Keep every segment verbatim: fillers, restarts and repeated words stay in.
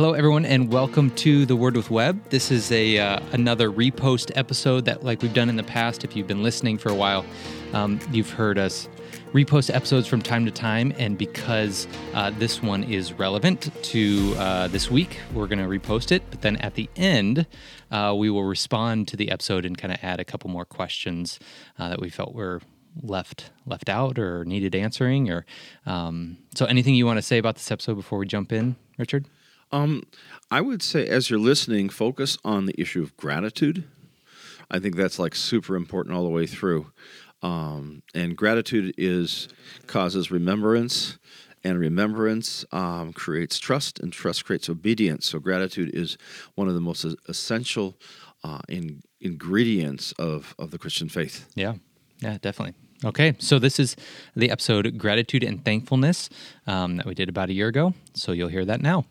Hello, everyone, and welcome to The Word with Webb. This is a uh, another repost episode that, like we've done in the past, if you've been listening for a while, um, you've heard us repost episodes from time to time, and because uh, this one is relevant to uh, this week, we're going to repost it, but then at the end, uh, we will respond to the episode and kind of add a couple more questions uh, that we felt were left left out or needed answering. Or um, so anything you want to say about this episode before we jump in, Richard? Um, I would say as you're listening, focus on the issue of gratitude. I think that's like super important all the way through. Um, and gratitude is causes remembrance, and remembrance um, creates trust, and trust creates obedience. So gratitude is one of the most essential uh, in, ingredients of, of the Christian faith. Yeah, yeah, definitely. Okay, so this is the episode Gratitude and Thankfulness um, that we did about a year ago, so you'll hear that now.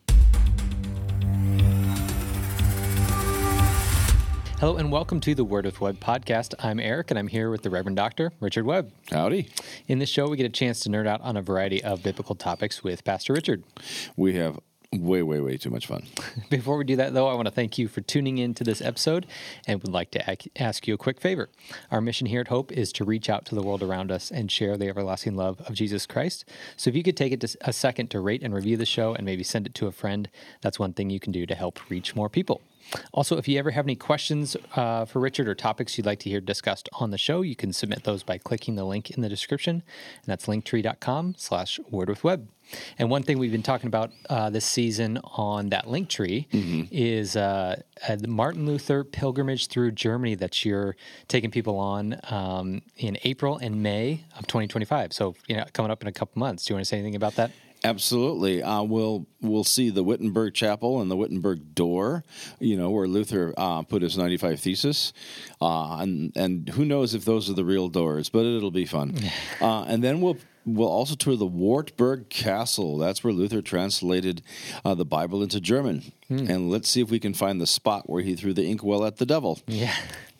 Hello and welcome to the Word with Webb podcast. I'm Eric, and I'm here with the Reverend Doctor Richard Webb. Howdy. In this show, we get a chance to nerd out on a variety of biblical topics with Pastor Richard. We have way, way, way too much fun. Before we do that, though, I want to thank you for tuning in to this episode and would like to ac- ask you a quick favor. Our mission here at Hope is to reach out to the world around us and share the everlasting love of Jesus Christ. So if you could take it to a second to rate and review the show and maybe send it to a friend, that's one thing you can do to help reach more people. Also, if you ever have any questions uh, for Richard or topics you'd like to hear discussed on the show, you can submit those by clicking the link in the description, and that's linktree.com slash wordwithweb. And one thing we've been talking about uh, this season on that Linktree mm-hmm. is uh, the Martin Luther pilgrimage through Germany that you're taking people on um, in April and May of twenty twenty-five. So, you know, coming up in a couple months. Do you want to say anything about that? Absolutely. Uh, we'll we'll see the Wittenberg Chapel and the Wittenberg Door, you know, where Luther uh, put his ninety-five Thesis. Uh, and, and who knows if those are the real doors, but it'll be fun. uh, and then we'll we'll also tour the Wartburg Castle. That's where Luther translated uh, the Bible into German. Hmm. And let's see if we can find the spot where he threw the inkwell at the devil. Yeah.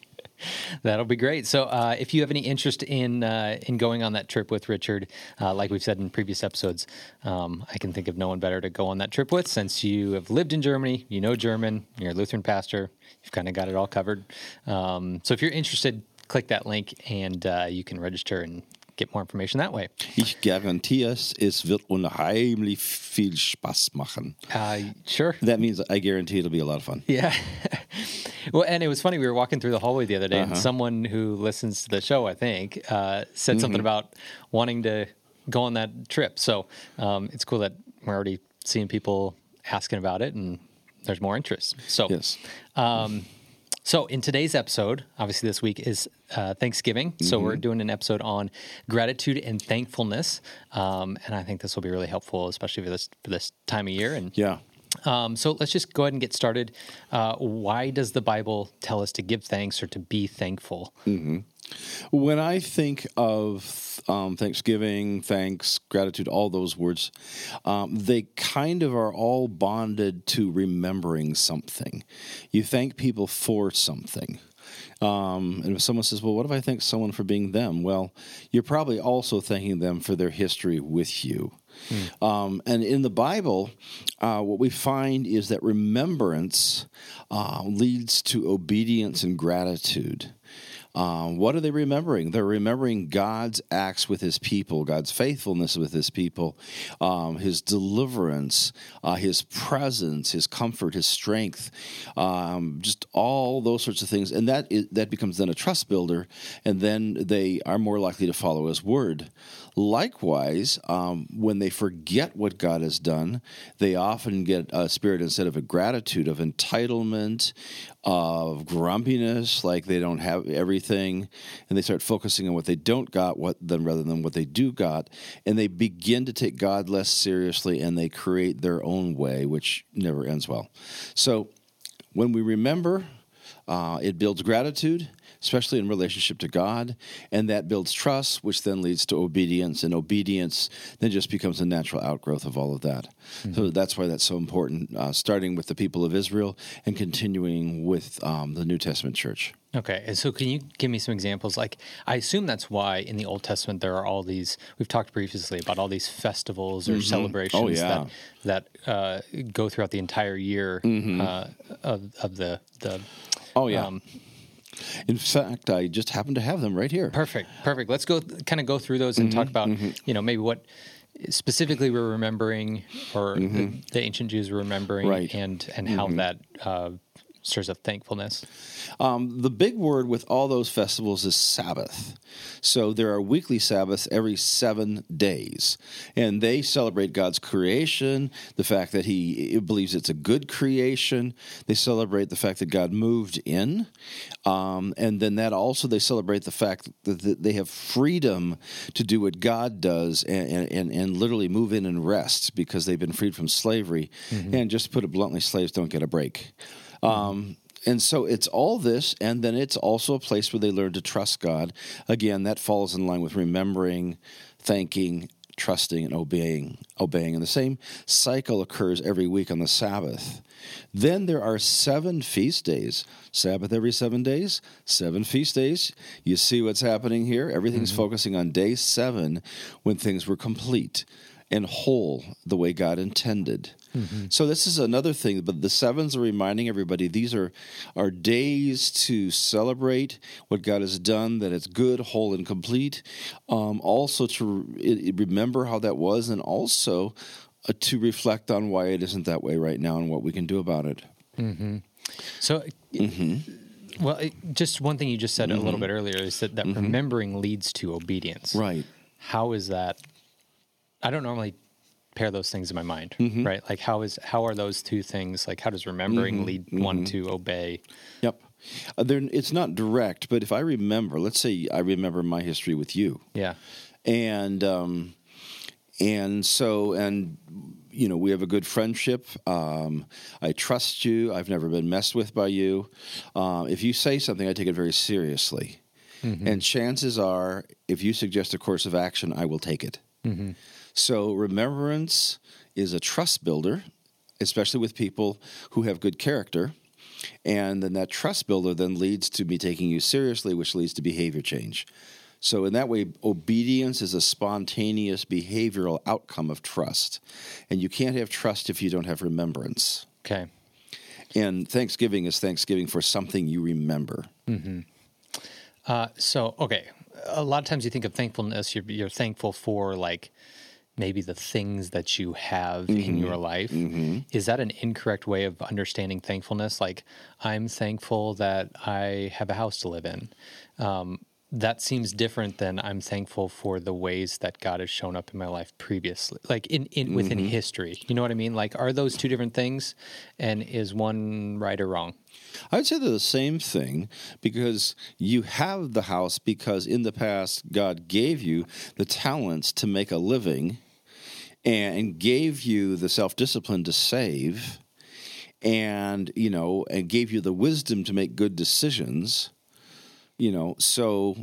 That'll be great. So uh, if you have any interest in uh, in going on that trip with Richard, uh, like we've said in previous episodes, um, I can think of no one better to go on that trip with, since you have lived in Germany, you know German, you're a Lutheran pastor, you've kind of got it all covered. Um, so if you're interested, click that link and uh, you can register and get more information that way. Ich garantiere es, es wird unheimlich viel Spaß machen. Uh, sure. That means I guarantee it'll be a lot of fun. Yeah. Well, and it was funny. We were walking through the hallway the other day, uh-huh. and someone who listens to the show, I think, uh, said mm-hmm. something about wanting to go on that trip. So um, it's cool that we're already seeing people asking about it, and there's more interest. So, yes. Um, So in today's episode, obviously this week is uh, Thanksgiving, so mm-hmm. we're doing an episode on gratitude and thankfulness, um, and I think this will be really helpful, especially for this for this time of year. And yeah. Um, so let's just go ahead and get started. Uh, why does the Bible tell us to give thanks or to be thankful? Mm-hmm. When I think of um, Thanksgiving, thanks, gratitude, all those words, um, they kind of are all bonded to remembering something. You thank people for something. Um, and if someone says, well, what if I thank someone for being them? Well, you're probably also thanking them for their history with you. Hmm. Um, and in the Bible, uh, what we find is that remembrance uh, leads to obedience and gratitude. Um, what are they remembering? They're remembering God's acts with his people, God's faithfulness with his people, um, his deliverance, uh, his presence, his comfort, his strength, um, just all those sorts of things. And that is, that becomes then a trust builder, and then they are more likely to follow his word. Likewise, um, when they forget what God has done, they often get a spirit, instead of a gratitude, of entitlement, of grumpiness, like they don't have everything, and they start focusing on what they don't got, what then rather than what they do got, and they begin to take God less seriously, and they create their own way, which never ends well. So when we remember, uh, it builds gratitude, especially in relationship to God, and that builds trust, which then leads to obedience, and obedience then just becomes a natural outgrowth of all of that. Mm-hmm. So that's why that's so important, uh, starting with the people of Israel and continuing with um, the New Testament church. Okay, and so can you give me some examples? Like, I assume that's why in the Old Testament there are all these. We've talked previously about all these festivals or celebrations Oh, yeah. that that uh, go throughout the entire year uh, of of the the. Oh, yeah. Um, In fact, I just happen to have them right here. perfect, perfect. Let's go kind of go through those and talk about you know maybe what specifically we're remembering or the, the ancient Jews were remembering, Right. and and how that uh, stirs up thankfulness. Um, the big word with all those festivals is Sabbath. So there are weekly Sabbaths every seven days. And they celebrate God's creation, the fact that he believes it's a good creation. They celebrate the fact that God moved in. Um, and then that also, they celebrate the fact that they have freedom to do what God does and, and, and literally move in and rest because they've been freed from slavery. Mm-hmm. And just to put it bluntly, slaves don't get a break. Um, and so it's all this, and then it's also a place where they learn to trust God. Again, that falls in line with remembering, thanking, trusting, and obeying. Obeying, and the same cycle occurs every week on the Sabbath. Then there are seven feast days. Sabbath every seven days, seven feast days. You see what's happening here? Everything's mm-hmm. focusing on day seven when things were complete and whole the way God intended. Mm-hmm. So this is another thing, but the sevens are reminding everybody these are, are days to celebrate what God has done, that it's good, whole, and complete. Um, also to re- remember how that was, and also uh, to reflect on why it isn't that way right now and what we can do about it. Mm-hmm. So, mm-hmm. well, it, just one thing you just said mm-hmm. a little bit earlier is that, that mm-hmm. remembering leads to obedience. Right. How is that? I don't normally pair those things in my mind, mm-hmm. right? Like how is how are those two things, like how does remembering mm-hmm. lead mm-hmm. one to obey? Yep. Uh, it's not direct, but if I remember, let's say I remember my history with you. Yeah. And um, and so, and you know, we have a good friendship. Um, I trust you. I've never been messed with by you. Uh, if you say something, I take it very seriously. Mm-hmm. And chances are, if you suggest a course of action, I will take it. Mm-hmm. So remembrance is a trust builder, especially with people who have good character. And then that trust builder then leads to me taking you seriously, which leads to behavior change. So in that way, obedience is a spontaneous behavioral outcome of trust. And you can't have trust if you don't have remembrance. Okay. And Thanksgiving is Thanksgiving for something you remember. Mm-hmm. Uh, so, okay. A lot of times you think of thankfulness, you're, you're thankful for like maybe the things that you have mm-hmm. in your life. Mm-hmm. Is that an incorrect way of understanding thankfulness? Like, I'm thankful that I have a house to live in. Um, that seems different than I'm thankful for the ways that God has shown up in my life previously, like in, in within mm-hmm. history. You know what I mean? Like, are those two different things? And is one right or wrong? I'd say they're the same thing, because you have the house because in the past God gave you the talents to make a living and gave you the self-discipline to save and, you know, and gave you the wisdom to make good decisions, you know, so,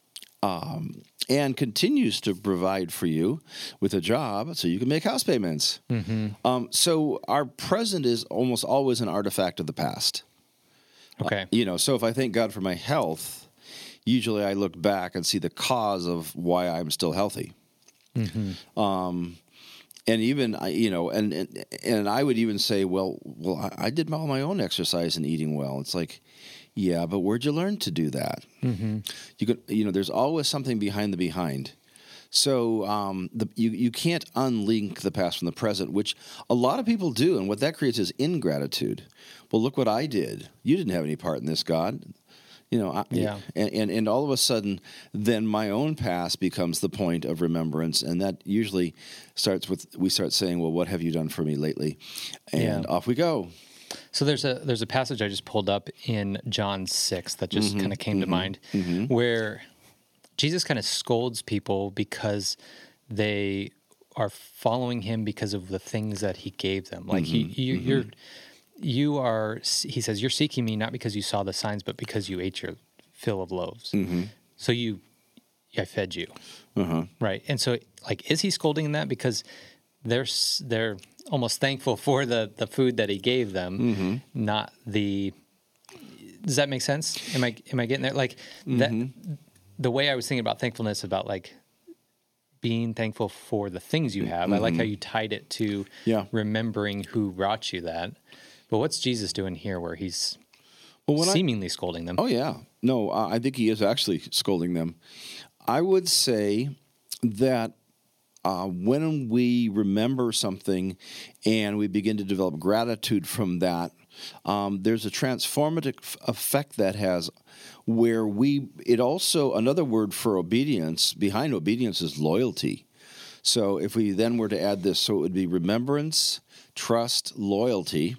um, and continues to provide for you with a job so you can make house payments. Mm-hmm. Um, so our present is almost always an artifact of the past. Okay. Uh, you know, so if I thank God for my health, usually I look back and see the cause of why I'm still healthy. Mm-hmm. Um, and even, you know, and, and and I would even say, well, well, I, I did all my own exercise and eating well. It's like, yeah, but where'd you learn to do that? Mm-hmm. You could, you know, there's always something behind the behind. So um, the, you you can't unlink the past from the present, which a lot of people do, and what that creates is ingratitude. Well, look what I did. You didn't have any part in this, God. You know, I, yeah. and, and and all of a sudden, then my own past becomes the point of remembrance, and that usually starts with we start saying, "Well, what have you done for me lately?" And yeah. off we go. So there's a there's a passage I just pulled up in John six that just mm-hmm, kind of came mm-hmm, to mind, mm-hmm. where Jesus kind of scolds people because they are following him because of the things that he gave them. Like mm-hmm, he, you, mm-hmm. you're. You are, he says, you're seeking me not because you saw the signs, but because you ate your fill of loaves. Mm-hmm. So you, I fed you. Uh-huh. Right. And so, like, is he scolding in that? Because they're, they're almost thankful for the, the food that he gave them, mm-hmm. not the, Does that make sense? Am I am I getting there? Like that. Mm-hmm. The way I was thinking about thankfulness, about like being thankful for the things you have. Mm-hmm. I like how you tied it to yeah. remembering who brought you that. But what's Jesus doing here, where he's well, when seemingly I, scolding them? Oh yeah, no, uh, I think he is actually scolding them. I would say that. Uh, when we remember something and we begin to develop gratitude from that, um, there's a transformative effect that has where we, it also, another word for obedience, behind obedience is loyalty. So if we then were to add this, so it would be remembrance, trust, loyalty,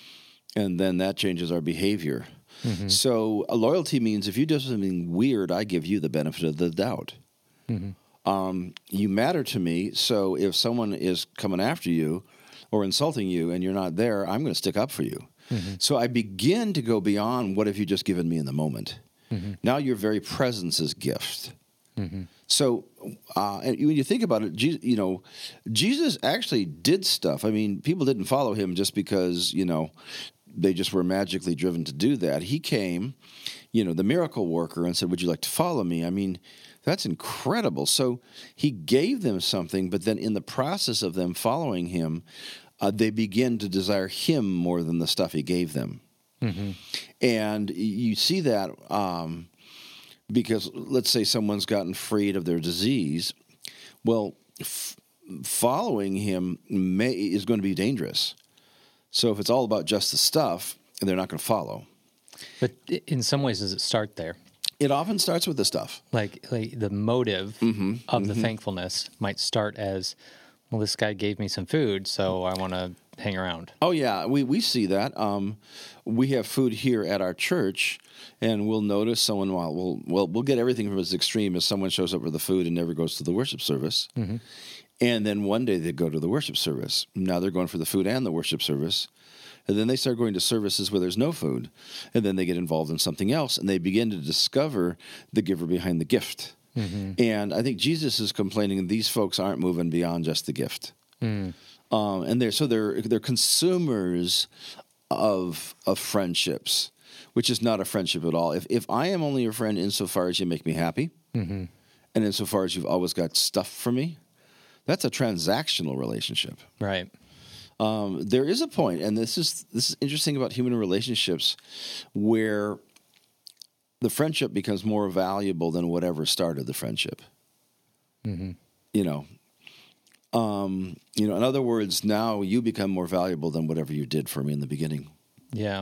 and then that changes our behavior. Mm-hmm. So a loyalty means if you do something weird, I give you the benefit of the doubt. Mm-hmm. Um, you matter to me, so if someone is coming after you or insulting you and you're not there, I'm going to stick up for you. Mm-hmm. So I begin to go beyond what have you just given me in the moment. Mm-hmm. Now your very presence is gift. Mm-hmm. So uh, and when you think about it, Je- you know, Jesus actually did stuff. I mean, people didn't follow him just because, you know, they just were magically driven to do that. He came, you know, the miracle worker, and said, would you like to follow me? I mean, that's incredible. So he gave them something, but then in the process of them following him, uh, they begin to desire him more than the stuff he gave them. Mm-hmm. And you see that um, because let's say someone's gotten freed of their disease. Well, f- following him may, is going to be dangerous. So if it's all about just the stuff, they're not going to follow. But in some ways, does it start there? It often starts with the stuff. Like, like the motive mm-hmm, of mm-hmm. the thankfulness might start as, well, this guy gave me some food, so I want to hang around. Oh, yeah, we, we see that. Um, we have food here at our church, and we'll notice someone, well, we'll, well, we'll get everything from as extreme as someone shows up with the food and never goes to the worship service. Mm-hmm. And then one day they go to the worship service. Now they're going for the food and the worship service. And then they start going to services where there's no food. And then they get involved in something else, and they begin to discover the giver behind the gift. Mm-hmm. And I think Jesus is complaining these folks aren't moving beyond just the gift. Mm. Um, and they're so they're they're consumers of of friendships, which is not a friendship at all. If if I am only your friend insofar as you make me happy, mm-hmm. and insofar as you've always got stuff for me, that's a transactional relationship. Right. Um, there is a point, and this is this is interesting about human relationships, where the friendship becomes more valuable than whatever started the friendship. Mm-hmm. You know, um, you know. In other words, now you become more valuable than whatever you did for me in the beginning. Yeah,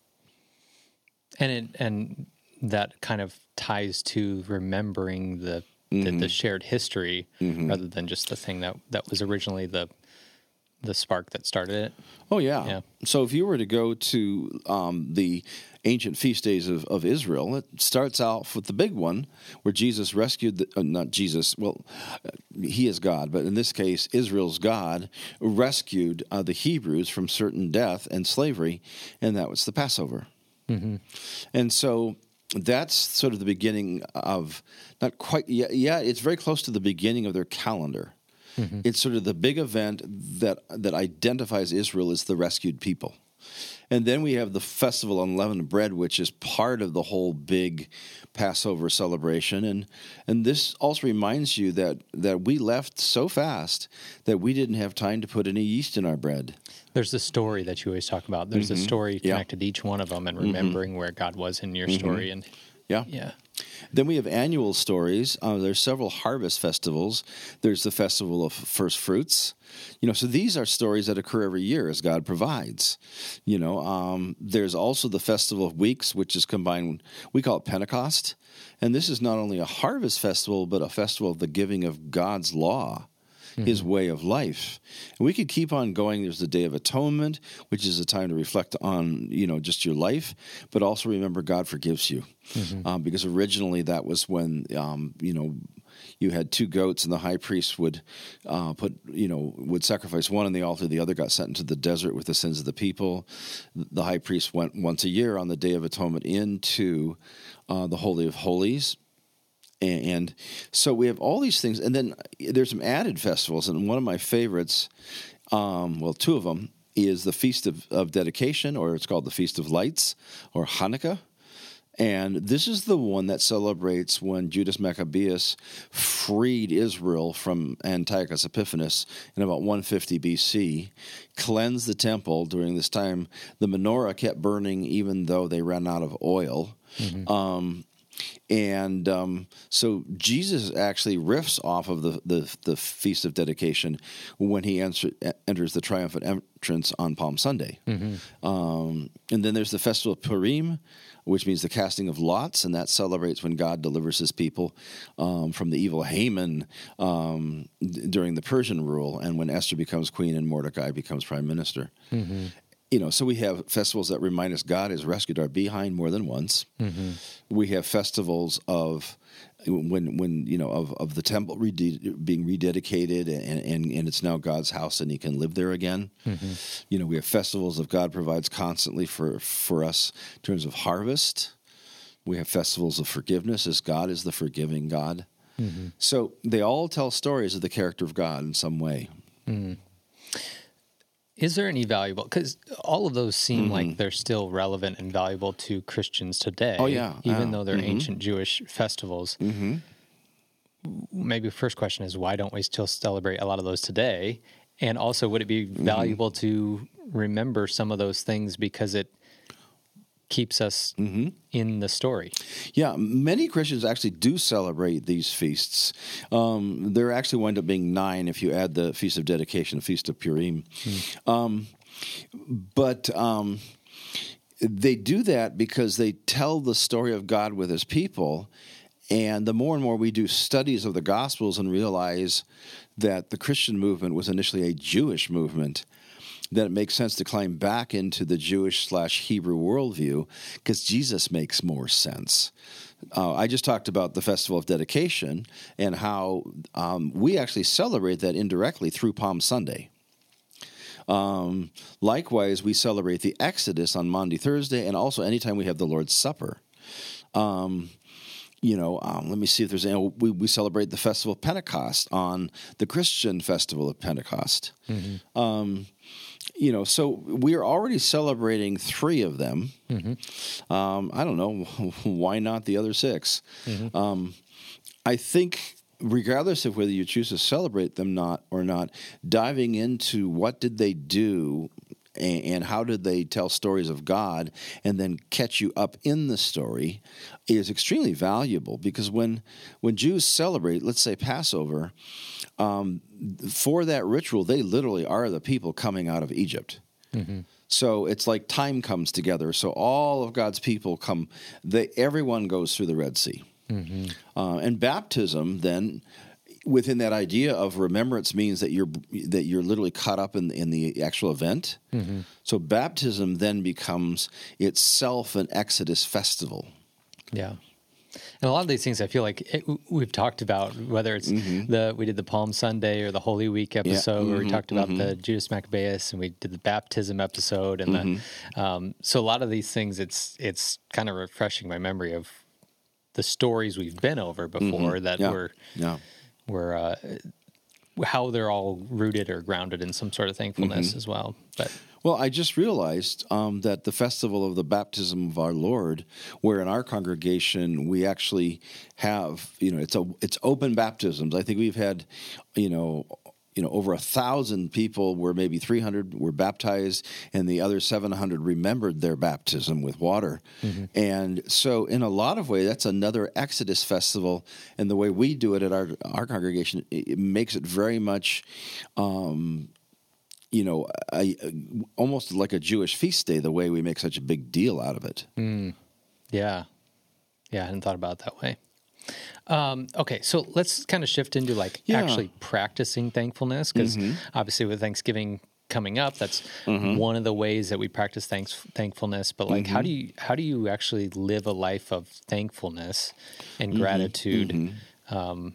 and it and that kind of ties to remembering the mm-hmm. the, the shared history mm-hmm. rather than just the thing that that was originally the. the spark that started it. Oh, yeah. yeah. So if you were to go to um, the ancient feast days of, of Israel, it starts out with the big one where Jesus rescued, the, uh, not Jesus, well, uh, he is God, but in this case, Israel's God rescued uh, the Hebrews from certain death and slavery, and that was the Passover. Mm-hmm. And so that's sort of the beginning of, not quite, yeah, yeah, it's very close to the beginning of their calendar. Mm-hmm. It's sort of the big event that that identifies Israel as the rescued people. And then we have the Festival of Unleavened Bread, which is part of the whole big Passover celebration. And and this also reminds you that, that we left so fast that we didn't have time to put any yeast in our bread. There's the story that you always talk about. There's mm-hmm. a story connected yeah. to each one of them, and remembering mm-hmm. where God was in your mm-hmm. story. And Yeah. Yeah. Then we have annual stories. Uh, there's several harvest festivals. There's the Festival of First Fruits. You know, so these are stories that occur every year as God provides. You know, um, there's also the Festival of Weeks, which is combined, we call it Pentecost. And this is not only a harvest festival, but a festival of the giving of God's law. His way of life. And we could keep on going. There's the Day of Atonement, which is a time to reflect on, you know, just your life, but also remember God forgives you. Mm-hmm. Um, because originally that was when, um, you know, you had two goats and the high priest would uh, put, you know, would sacrifice one on the altar. The other got sent into the desert with the sins of the people. The high priest went once a year on the Day of Atonement into uh, the Holy of Holies. And so we have all these things, and then there's some added festivals, and one of my favorites, um, well, two of them, is the Feast of, of Dedication, or it's called the Feast of Lights, or Hanukkah. And this is the one that celebrates when Judas Maccabeus freed Israel from Antiochus Epiphanes in about one fifty B C, cleansed the temple. During this time, the menorah kept burning even though they ran out of oil. Mm-hmm. Um, and um, so Jesus actually riffs off of the, the, the Feast of Dedication when he enter, enters the triumphant entrance on Palm Sunday. Mm-hmm. Um, and then there's the Festival of Purim, which means the casting of lots, and that celebrates when God delivers his people um, from the evil Haman um, d- during the Persian rule, and when Esther becomes queen and Mordecai becomes prime minister. Mm-hmm. You know, so we have festivals that remind us God has rescued our behind more than once. Mm-hmm. We have festivals of when, when you know, of, of the temple rede- being rededicated, and, and, and it's now God's house, and He can live there again. Mm-hmm. You know, we have festivals of God provides constantly for for us in terms of harvest. We have festivals of forgiveness, as God is the forgiving God. Mm-hmm. So they all tell stories of the character of God in some way. Mm-hmm. Is there any valuable, because all of those seem mm-hmm. like they're still relevant and valuable to Christians today. Oh, yeah. Even yeah. though they're mm-hmm. ancient Jewish festivals. Mm-hmm. Maybe the first question is, why don't we still celebrate a lot of those today? And also, would it be valuable mm-hmm. to remember some of those things because it keeps us mm-hmm. in the story? Yeah, many Christians actually do celebrate these feasts. Um, there actually wind up being nine if you add the Feast of Dedication, the Feast of Purim. Mm. Um, but um, they do that because they tell the story of God with his people. And the more and more we do studies of the Gospels and realize that the Christian movement was initially a Jewish movement, then it makes sense to climb back into the Jewish slash Hebrew worldview because Jesus makes more sense. Uh, I just talked about the Festival of Dedication and how um, we actually celebrate that indirectly through Palm Sunday. Um, likewise, we celebrate the Exodus on Maundy Thursday, and also anytime we have the Lord's Supper. Um, You know, um, let me see if there's any. We, we celebrate the Festival of Pentecost on the Christian Festival of Pentecost. Mm-hmm. Um, you know, so we're already celebrating three of them. Mm-hmm. Um, I don't know, why not the other six? Mm-hmm. Um, I think regardless of whether you choose to celebrate them not or not, diving into what did they do and how did they tell stories of God and then catch you up in the story is extremely valuable, because when when Jews celebrate, let's say Passover, um, for that ritual, they literally are the people coming out of Egypt. Mm-hmm. So it's like time comes together. So all of God's people come, they, everyone goes through the Red Sea. Mm-hmm. Uh, and baptism then, within that idea of remembrance, means that you're that you're literally caught up in in the actual event. Mm-hmm. So baptism then becomes itself an Exodus festival. Yeah, and a lot of these things I feel like it, we've talked about, whether it's mm-hmm. the we did the Palm Sunday or the Holy Week episode, yeah. mm-hmm. where we talked about mm-hmm. the Judas Maccabeus, and we did the baptism episode, and mm-hmm. the um, so a lot of these things, it's it's kind of refreshing my memory of the stories we've been over before mm-hmm. that yeah. were. Yeah. were uh, how they're all rooted or grounded in some sort of thankfulness mm-hmm. as well. But well, I just realized um, that the festival of the baptism of our Lord, where in our congregation we actually have, you know, it's a it's open baptisms. I think we've had, you know. You know, over a thousand people, where maybe three hundred were baptized, and the other seven hundred remembered their baptism with water. Mm-hmm. And so, in a lot of ways, that's another Exodus festival. And the way we do it at our our congregation, it, it makes it very much, um, you know, a, a, almost like a Jewish feast day. The way we make such a big deal out of it. Mm. Yeah, yeah, I hadn't thought about it that way. Um, okay, so let's kind of shift into like yeah. actually practicing thankfulness, because mm-hmm. obviously with Thanksgiving coming up, that's mm-hmm. one of the ways that we practice thanks, thankfulness. But like, mm-hmm. how do you how do you actually live a life of thankfulness and mm-hmm. gratitude mm-hmm. Um,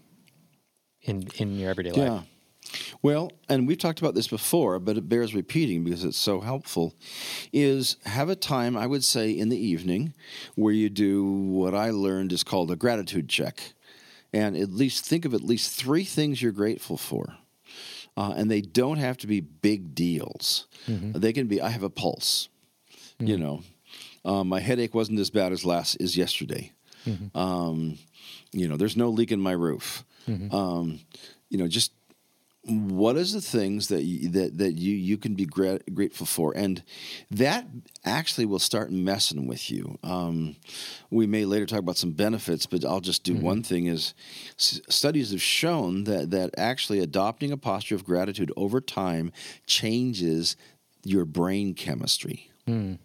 in in your everyday yeah. life? Well, and we've talked about this before, but it bears repeating because it's so helpful, is have a time, I would say, in the evening where you do what I learned is called a gratitude check. And at least think of at least three things you're grateful for. Uh, and they don't have to be big deals. Mm-hmm. They can be, I have a pulse, mm-hmm. you know. Um, my headache wasn't as bad as last as yesterday. Mm-hmm. Um, you know, there's no leak in my roof. Mm-hmm. Um, you know, just what is the things that you, that that you you can be gra- grateful for, and that actually will start messing with you. Um, we may later talk about some benefits, but I'll just do mm-hmm. one thing: is s- studies have shown that that actually adopting a posture of gratitude over time changes your brain chemistry. Mm.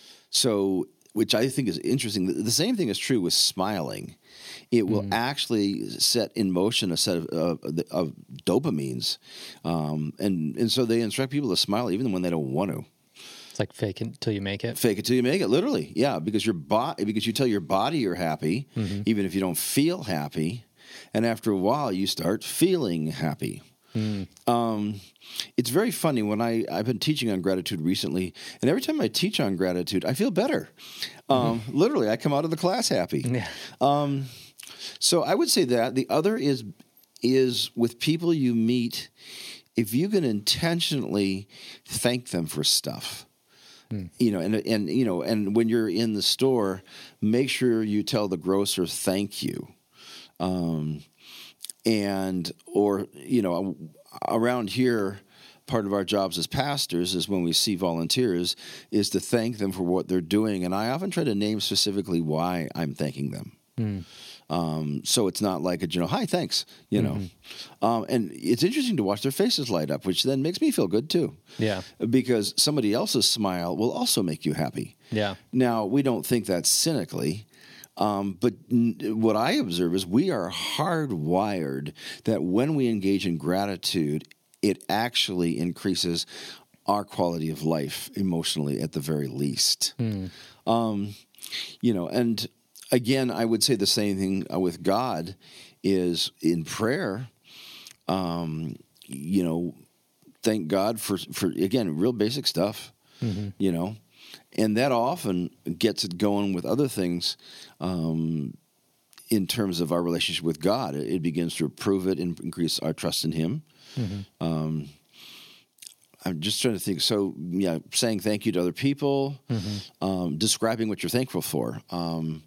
So, which I think is interesting. The same thing is true with smiling. It will mm. actually set in motion a set of, uh, of dopamines. Um, and, and so they instruct people to smile even when they don't want to. It's like fake it till you make it. Fake it till you make it, literally. Yeah, because your bo- because you tell your body you're happy, mm-hmm. even if you don't feel happy. And after a while, you start feeling happy. Mm. Um, it's very funny when I, I've been teaching on gratitude recently, and every time I teach on gratitude, I feel better. Um, mm-hmm. Literally, I come out of the class happy. Yeah. Um, so I would say that. The other is is with people you meet, if you can intentionally thank them for stuff. Mm. You know, and and you know, and when you're in the store, make sure you tell the grocer thank you. Um, and or you know, around here, part of our jobs as pastors is when we see volunteers is to thank them for what they're doing, and I often try to name specifically why I'm thanking them. Mm. Um, so it's not like a general, hi, thanks, you know. Mm-hmm. Um, and it's interesting to watch their faces light up, which then makes me feel good too. Yeah. Because somebody else's smile will also make you happy. Yeah. Now, we don't think that cynically, um, but n- what I observe is we are hardwired that when we engage in gratitude, it actually increases our quality of life emotionally at the very least. Mm. Um, you know, and again, I would say the same thing with God is in prayer, um, you know, thank God for, for again, real basic stuff, mm-hmm. you know, and that often gets it going with other things um, in terms of our relationship with God. It, it begins to improve it and increase our trust in Him. Mm-hmm. Um, I'm just trying to think. So, yeah, saying thank you to other people, mm-hmm. um, describing what you're thankful for, um,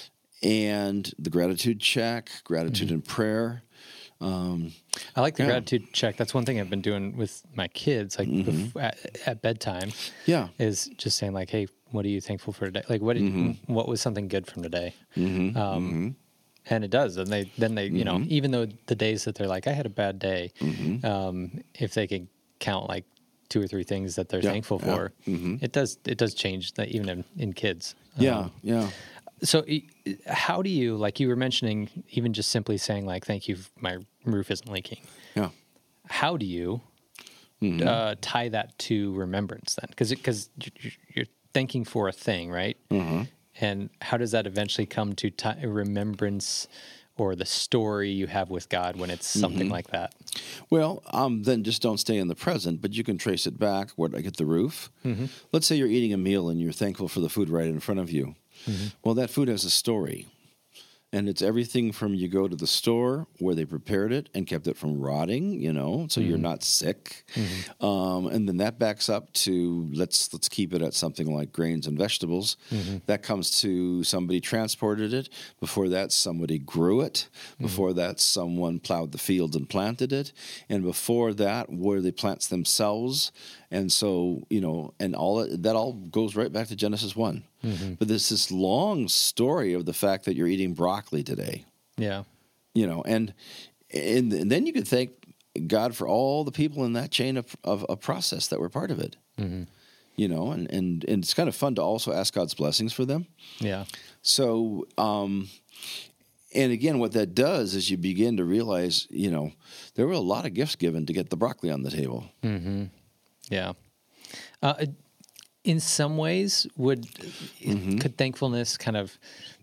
and the gratitude check, gratitude mm-hmm. and prayer. Um, I like the yeah. gratitude check. That's one thing I've been doing with my kids, like mm-hmm. bef- at, at bedtime. Yeah, is just saying like, "Hey, what are you thankful for today? Like, what did mm-hmm. what was something good from today?" Mm-hmm. Um, mm-hmm. And it does, and they then they you mm-hmm. know even though the days that they're like, "I had a bad day," mm-hmm. um, if they can count like two or three things that they're yeah, thankful yeah. for, mm-hmm. it does it does change that even in, in kids. Yeah, um, yeah. So how do you, like you were mentioning, even just simply saying like, thank you, my roof isn't leaking. Yeah. How do you mm-hmm. uh, tie that to remembrance then? Because because you're thanking for a thing, right? Mm-hmm. And how does that eventually come to t- remembrance or the story you have with God when it's something mm-hmm. like that? Well, um, then just don't stay in the present, but you can trace it back. Where did I get the roof? Mm-hmm. Let's say you're eating a meal and you're thankful for the food right in front of you. Mm-hmm. Well, that food has a story. And it's everything from you go to the store where they prepared it and kept it from rotting, you know, so mm-hmm. you're not sick. Mm-hmm. Um, and then that backs up to let's let's keep it at something like grains and vegetables. Mm-hmm. That comes to somebody transported it. Before that, somebody grew it. Mm-hmm. Before that, someone plowed the fields and planted it. And before that, were the plants themselves. And so, you know, and all that all goes right back to Genesis one. Mm-hmm. But there's this long story of the fact that you're eating broccoli today. Yeah. You know, and and, and then you could thank God for all the people in that chain of, of a process that were part of it. Mm-hmm. You know, and, and, and it's kind of fun to also ask God's blessings for them. Yeah. So, um, and again, what that does is you begin to realize, you know, there were a lot of gifts given to get the broccoli on the table. Mm-hmm. Yeah. Uh, in some ways, would mm-hmm. could thankfulness kind of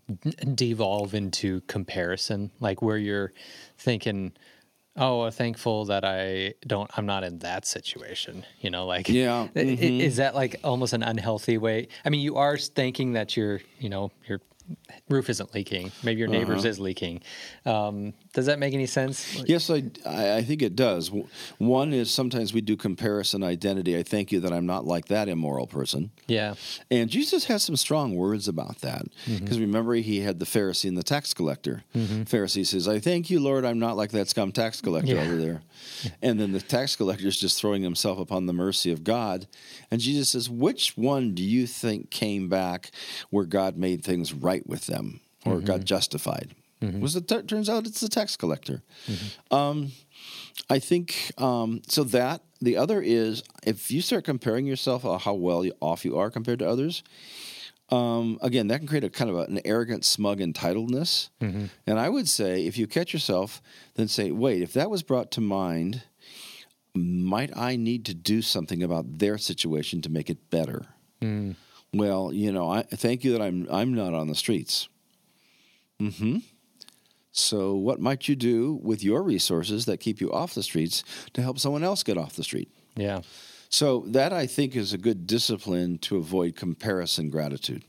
devolve into comparison, like where you're thinking, "Oh, I'm thankful that I don't, I'm not in that situation." You know, like, yeah, mm-hmm. is that like almost an unhealthy way? I mean, you are thanking that you're, you know, you're roof isn't leaking. Maybe your neighbor's Uh-huh. is leaking. Um, does that make any sense? Yes, I, I I think it does. W- One is sometimes we do comparison identity. I thank you that I'm not like that immoral person. Yeah. And Jesus has some strong words about that. Because remember, he had the Pharisee and the tax collector. Pharisee says, I thank you, Lord, I'm not like that scum tax collector Yeah. over there. And then the tax collector is just throwing himself upon the mercy of God. And Jesus says, which one do you think came back where God made things right with them or got justified? Was it t- turns out it's the tax collector. Um, I think um, so. That the other is if you start comparing yourself on how well off you are compared to others. Um, again, that can create a kind of a, an arrogant, smug entitledness. And I would say, if you catch yourself, then say, "Wait, if that was brought to mind, might I need to do something about their situation to make it better?" Well, you know, I thank you that I'm I'm not on the streets. Mm-hmm. So what might you do with your resources that keep you off the streets to help someone else get off the street? Yeah. So that, I think, is a good discipline to avoid comparison gratitude.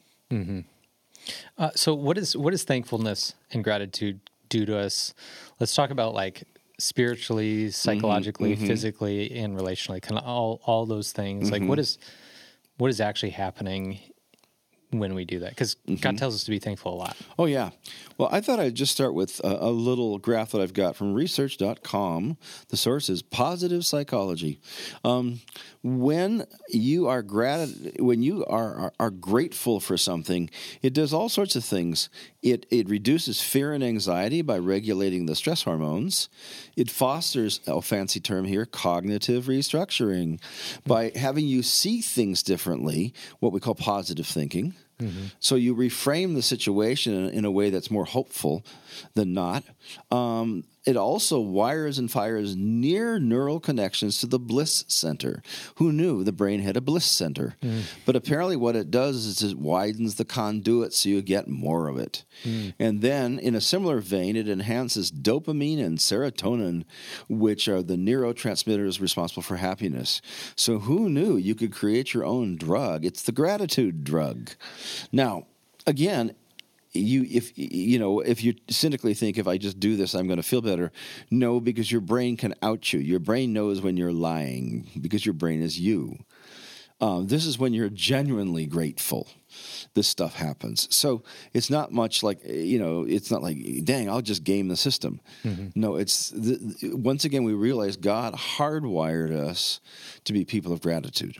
Uh, so what is what is thankfulness and gratitude do to us? Let's talk about like spiritually, psychologically, physically, and relationally. Kind of all all those things. Like what is what is actually happening when we do that? Because God tells us to be thankful a lot. Oh, yeah. Well, I thought I'd just start with a, a little graph that I've got from research dot com. The source is Positive Psychology. Um, when you are grat- when you are, are, are grateful for something, it does all sorts of things. It, it reduces fear and anxiety by regulating the stress hormones. It fosters, a fancy term here, cognitive restructuring by having you see things differently, what we call positive thinking. So you reframe the situation in, in a way that's more hopeful than not. Um, it also wires and fires near neural connections to the bliss center. Who knew the brain had a bliss center? But apparently what it does is it widens the conduit so you get more of it. And then, in a similar vein, it enhances dopamine and serotonin, which are the neurotransmitters responsible for happiness. So who knew you could create your own drug? It's the gratitude drug. Now, again, you if you know if you cynically think if I just do this I'm going to feel better, no, because your brain can out you. Your brain knows when you're lying because your brain is you. Um, this is when you're genuinely grateful. This stuff happens. So it's not much like, you know, it's not like, dang, I'll just game the system. No, it's the, once again we realize God hardwired us to be people of gratitude.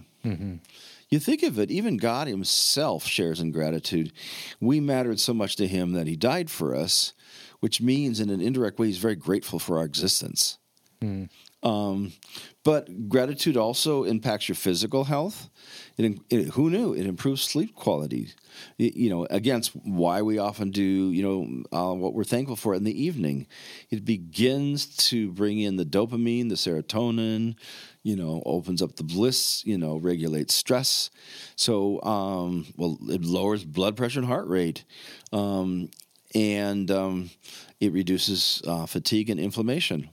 You think of it, even God himself shares in gratitude. We mattered so much to him that he died for us, which means in an indirect way he's very grateful for our existence. Um, but gratitude also impacts your physical health. It, it, who knew? It improves sleep quality. It, you know, against why we often do, you know, uh, what we're thankful for in the evening. It begins to bring in the dopamine, the serotonin, you know, opens up the bliss, you know, regulates stress. So, um, well, it lowers blood pressure and heart rate. Um, and um, it reduces uh, fatigue and inflammation.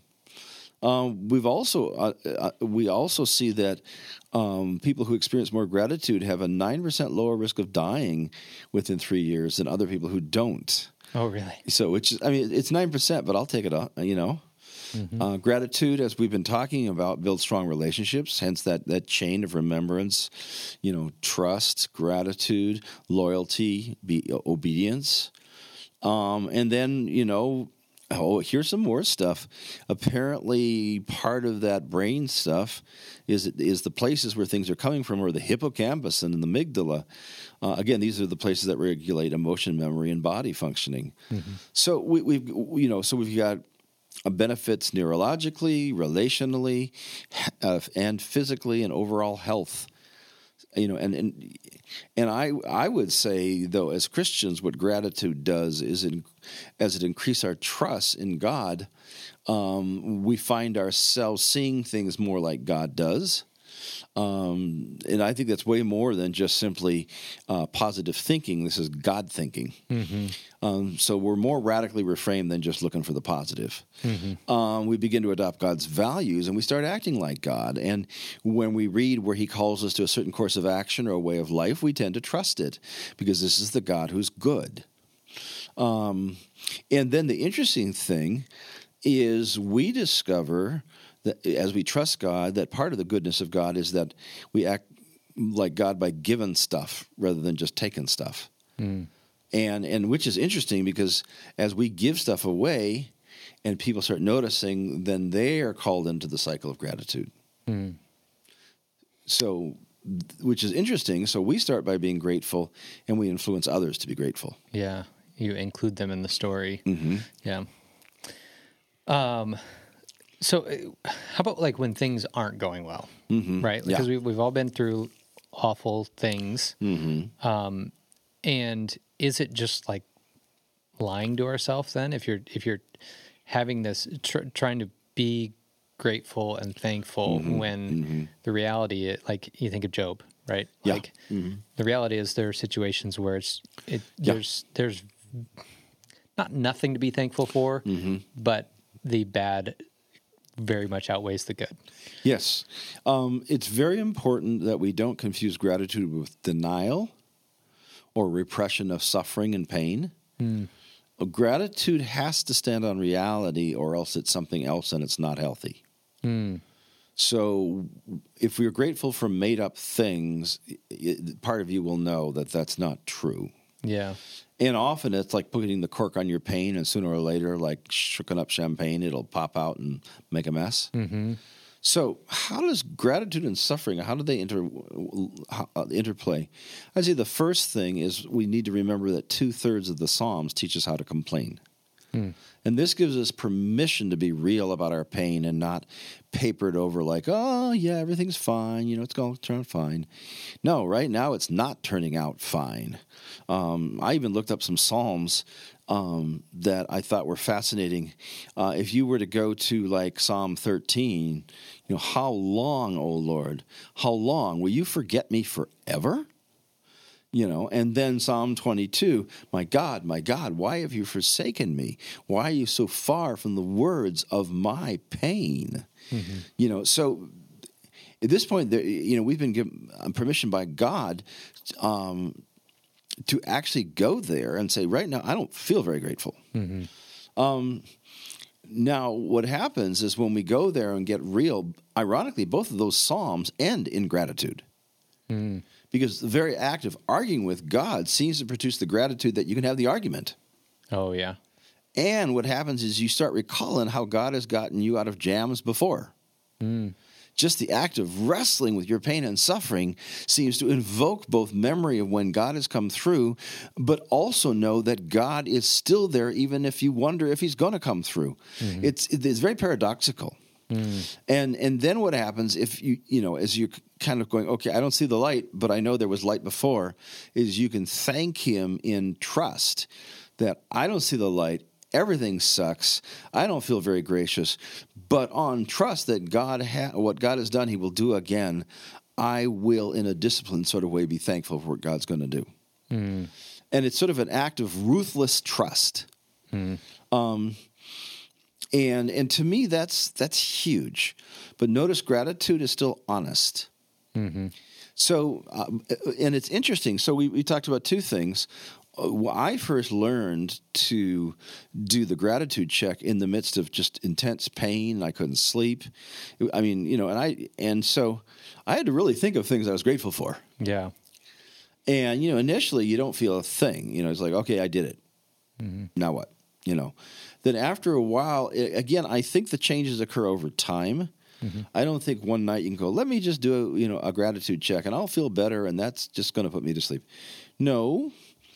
Um, we've also uh, uh, we also see that um, people who experience more gratitude have a nine percent lower risk of dying within three years than other people who don't. Oh, really? So, which is, I mean, it's nine percent, but I'll take it up. You know, mm-hmm. uh, gratitude, as we've been talking about, builds strong relationships. Hence, that that chain of remembrance. You know, trust, gratitude, loyalty, be, obedience, um, and then you know. Oh, here's some more stuff. Apparently, part of that brain stuff is is the places where things are coming from, or the hippocampus and the amygdala. Uh, again, these are the places that regulate emotion, memory, and body functioning. Mm-hmm. So we, we've you know, so we've got benefits neurologically, relationally, uh, and physically, and overall health. You know, and and and I I would say though, as Christians, what gratitude does is, in, as it increases our trust in God, um, we find ourselves seeing things more like God does. Um, and I think that's way more than just simply uh, positive thinking. This is God thinking. Mm-hmm. Um, so we're more radically reframed than just looking for the positive. Mm-hmm. Um, we begin to adopt God's values, and we start acting like God. And when we read where he calls us to a certain course of action or a way of life, we tend to trust it because this is the God who's good. Um, and then the interesting thing is we discover that as we trust God, that part of the goodness of God is that we act like God by giving stuff rather than just taking stuff. Mm. And and which is interesting because as we give stuff away and people start noticing, then they are called into the cycle of gratitude. Mm. So, which is interesting. So we start by being grateful and we influence others to be grateful. Yeah. You include them in the story. Mm-hmm. Yeah. Um, so uh, how about like when things aren't going well, mm-hmm. right? Because yeah. we, we've all been through awful things. Mm-hmm. Um, and is it just like lying to ourselves then? If you're, if you're having this, tr- trying to be grateful and thankful mm-hmm. when mm-hmm. the reality, it, like you think of Job, right? Yeah. Like mm-hmm. the reality is there are situations where it's, it, yeah. there's, there's not nothing to be thankful for, mm-hmm. but the bad very much outweighs the good. Yes. Um, it's very important that we don't confuse gratitude with denial or repression of suffering and pain. Mm. Gratitude has to stand on reality or else it's something else and it's not healthy. Mm. So if we're grateful for made-up things, it, part of you will know that that's not true. Yeah. And often it's like putting the cork on your pain, and sooner or later, like shooken up champagne, it'll pop out and make a mess. Mm-hmm. So how does gratitude and suffering, how do they inter, how, uh, interplay? I'd say the first thing is we need to remember that two-thirds of the Psalms teach us how to complain. Hmm. And this gives us permission to be real about our pain and not papered over like, oh, yeah, everything's fine. You know, it's going to turn out fine. No, right now it's not turning out fine. Um, I even looked up some Psalms um, that I thought were fascinating. Uh, if you were to go to like Psalm thirteen, you know, how long, O Lord, how long? Will you forget me forever? You know, and then Psalm twenty-two, my God, my God, why have you forsaken me? Why are you so far from the words of my pain? Mm-hmm. You know, so at this point, you know, we've been given permission by God um, to actually go there and say, right now, I don't feel very grateful. Mm-hmm. Um, now, what happens is when we go there and get real, ironically, both of those Psalms end in gratitude. Mm. Because the very act of arguing with God seems to produce the gratitude that you can have the argument. Oh, yeah. And what happens is you start recalling how God has gotten you out of jams before. Mm. Just the act of wrestling with your pain and suffering seems to invoke both memory of when God has come through, but also know that God is still there even if you wonder if he's going to come through. Mm-hmm. It's, it's very paradoxical. Mm. And and then what happens if you, you know, as you're kind of going, okay, I don't see the light, but I know there was light before, is you can thank him in trust that I don't see the light, everything sucks, I don't feel very gracious, but on trust that God ha- what God has done, he will do again, I will, in a disciplined sort of way, be thankful for what God's going to do. Mm. And it's sort of an act of ruthless trust. Mm. Um And and to me, that's that's huge. But notice gratitude is still honest. Mm-hmm. So, uh, and it's interesting. So we, we talked about two things. Uh, I first learned to do the gratitude check in the midst of just intense pain. I couldn't sleep. I mean, you know, and I and so I had to really think of things I was grateful for. Yeah. And, you know, initially you don't feel a thing. You know, it's like, okay, I did it. Mm-hmm. Now what? You know. Then after a while, again, I think the changes occur over time. Mm-hmm. I don't think one night you can go, let me just do a, you know, a gratitude check and I'll feel better and that's just going to put me to sleep. No,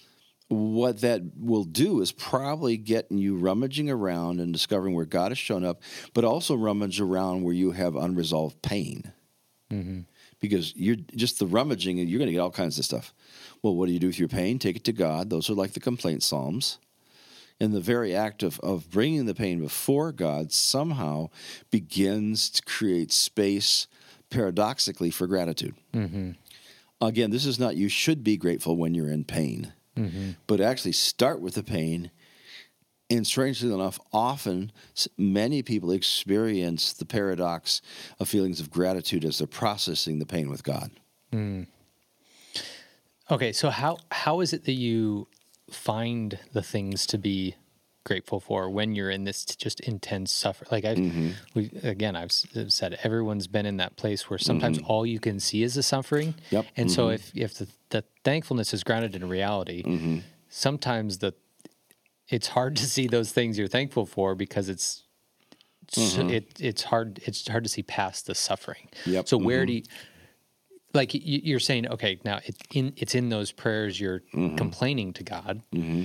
what that will do is probably getting you rummaging around and discovering where God has shown up, but also rummage around where you have unresolved pain. Mm-hmm. Because you're just the rummaging and you're going to get all kinds of stuff. Well, what do you do with your pain? Take it to God. Those are like the complaint psalms. And the very act of, of bringing the pain before God somehow begins to create space, paradoxically, for gratitude. Mm-hmm. Again, this is not you should be grateful when you're in pain, mm-hmm. but actually start with the pain. And strangely enough, often many people experience the paradox of feelings of gratitude as they're processing the pain with God. Mm. Okay, so how how is it that you find the things to be grateful for when you're in this just intense suffer? Like I, mm-hmm. we again, I've said everyone's been in that place where sometimes mm-hmm. all you can see is the suffering. Yep. And mm-hmm. so if if the, the thankfulness is grounded in reality, mm-hmm. sometimes the it's hard to see those things you're thankful for because it's mm-hmm. it it's hard it's hard to see past the suffering. Yep. So where mm-hmm. do you, like you're saying, okay, now it's in it's in those prayers you're mm-hmm. complaining to God. Mm-hmm.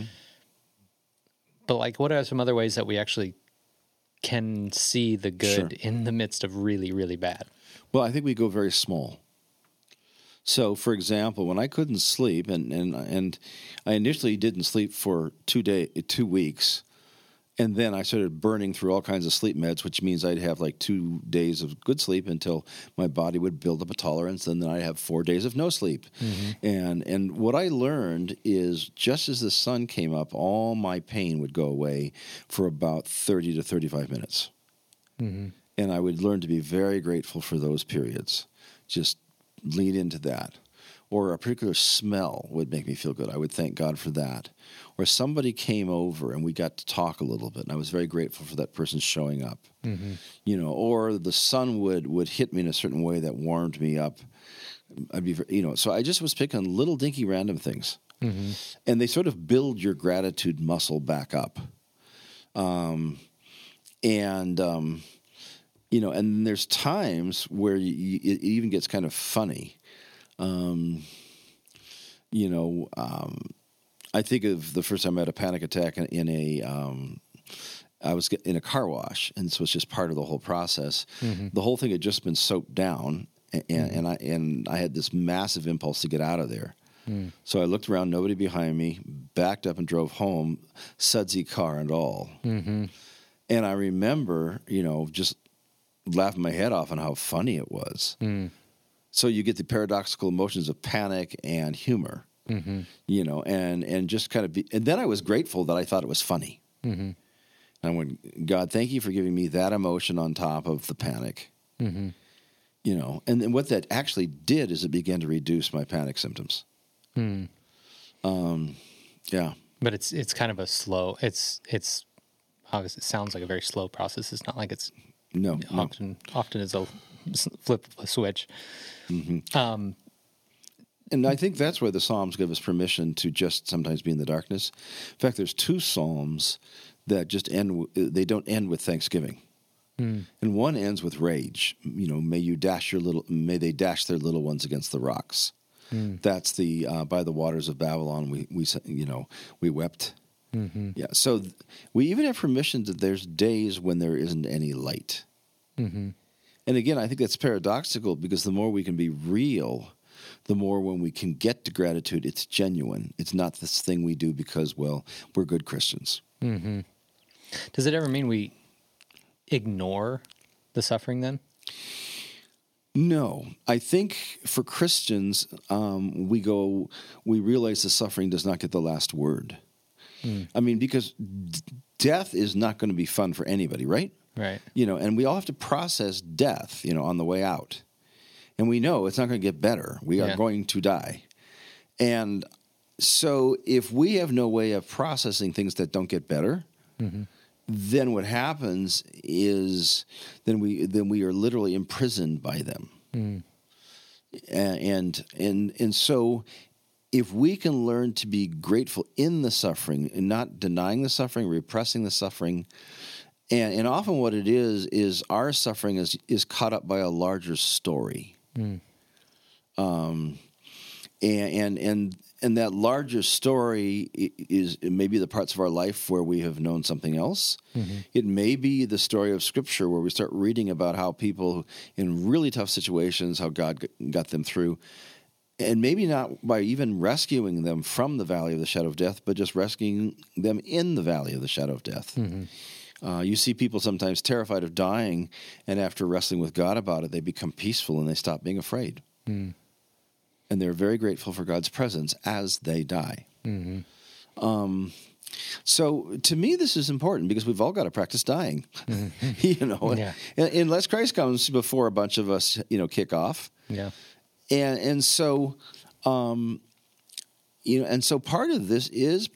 But like, what are some other ways that we actually can see the good Sure. in the midst of really, really bad? Well, I think we go very small. So, for example, when I couldn't sleep, and and, and I initially didn't sleep for two day, two weeks, and then I started burning through all kinds of sleep meds, which means I'd have like two days of good sleep until my body would build up a tolerance, and then I'd have four days of no sleep. Mm-hmm. And and what I learned is just as the sun came up, all my pain would go away for about thirty to thirty-five minutes. Mm-hmm. And I would learn to be very grateful for those periods. Just lean into that. Or a particular smell would make me feel good. I would thank God for that. Or somebody came over and we got to talk a little bit, and I was very grateful for that person showing up. Mm-hmm. You know, or the sun would, would hit me in a certain way that warmed me up. I'd be, you know, so I just was picking little dinky random things, mm-hmm. and they sort of build your gratitude muscle back up. Um, and um, you know, and there's times where you, you, it even gets kind of funny. Um, you know, um, I think of the first time I had a panic attack in, in a, um, I was in a car wash, and this was just part of the whole process. Mm-hmm. The whole thing had just been soaked down, and, mm-hmm. and I and I had this massive impulse to get out of there. Mm. So I looked around, nobody behind me, backed up and drove home, sudsy car and all. Mm-hmm. And I remember, you know, just laughing my head off on how funny it was. Mm. So you get the paradoxical emotions of panic and humor, mm-hmm. you know, and, and just kind of be, and then I was grateful that I thought it was funny. Mm-hmm. And I went, God, thank you for giving me that emotion on top of the panic, mm-hmm. you know, and then what that actually did is it began to reduce my panic symptoms. Mm. Um, yeah. But it's, it's kind of a slow, it's, it's obviously it sounds like a very slow process. It's not like it's no, often, no. often is a flip a switch. Mm-hmm. Um, and I think that's why the Psalms give us permission to just sometimes be in the darkness. In fact, there's two Psalms that just end, they don't end with thanksgiving. Mm. And one ends with rage. You know, may you dash your little, may they dash their little ones against the rocks. Mm. That's the, uh, by the waters of Babylon, we, we you know, we wept. Mm-hmm. Yeah. So th- we even have permission that there's days when there isn't any light. Mm-hmm. And again, I think that's paradoxical because the more we can be real, the more when we can get to gratitude, it's genuine. It's not this thing we do because, well, we're good Christians. Mm-hmm. Does it ever mean we ignore the suffering then? No. I think for Christians, um, we go, we realize the suffering does not get the last word. Mm. I mean, because d- death is not going to be fun for anybody, right? Right. You know, and we all have to process death, you know, on the way out. And we know it's not going to get better. We are yeah. going to die. And so if we have no way of processing things that don't get better, mm-hmm. then what happens is then we then we are literally imprisoned by them. Mm. And and and so if we can learn to be grateful in the suffering and not denying the suffering, repressing the suffering, And, and often what it is, is our suffering is, is caught up by a larger story. Mm. Um, and, and, and, and that larger story is maybe the parts of our life where we have known something else. Mm-hmm. It may be the story of Scripture where we start reading about how people in really tough situations, how God got them through. And maybe not by even rescuing them from the valley of the shadow of death, but just rescuing them in the valley of the shadow of death. Mm-hmm. Uh, you see people sometimes terrified of dying, and after wrestling with God about it, they become peaceful and they stop being afraid. Mm. And they're very grateful for God's presence as they die. Mm-hmm. Um, so to me, this is important because we've all got to practice dying. Mm-hmm. you know, yeah. and, unless Christ comes before a bunch of us, you know, kick off. Yeah, and and so, um, you know, and so part of this is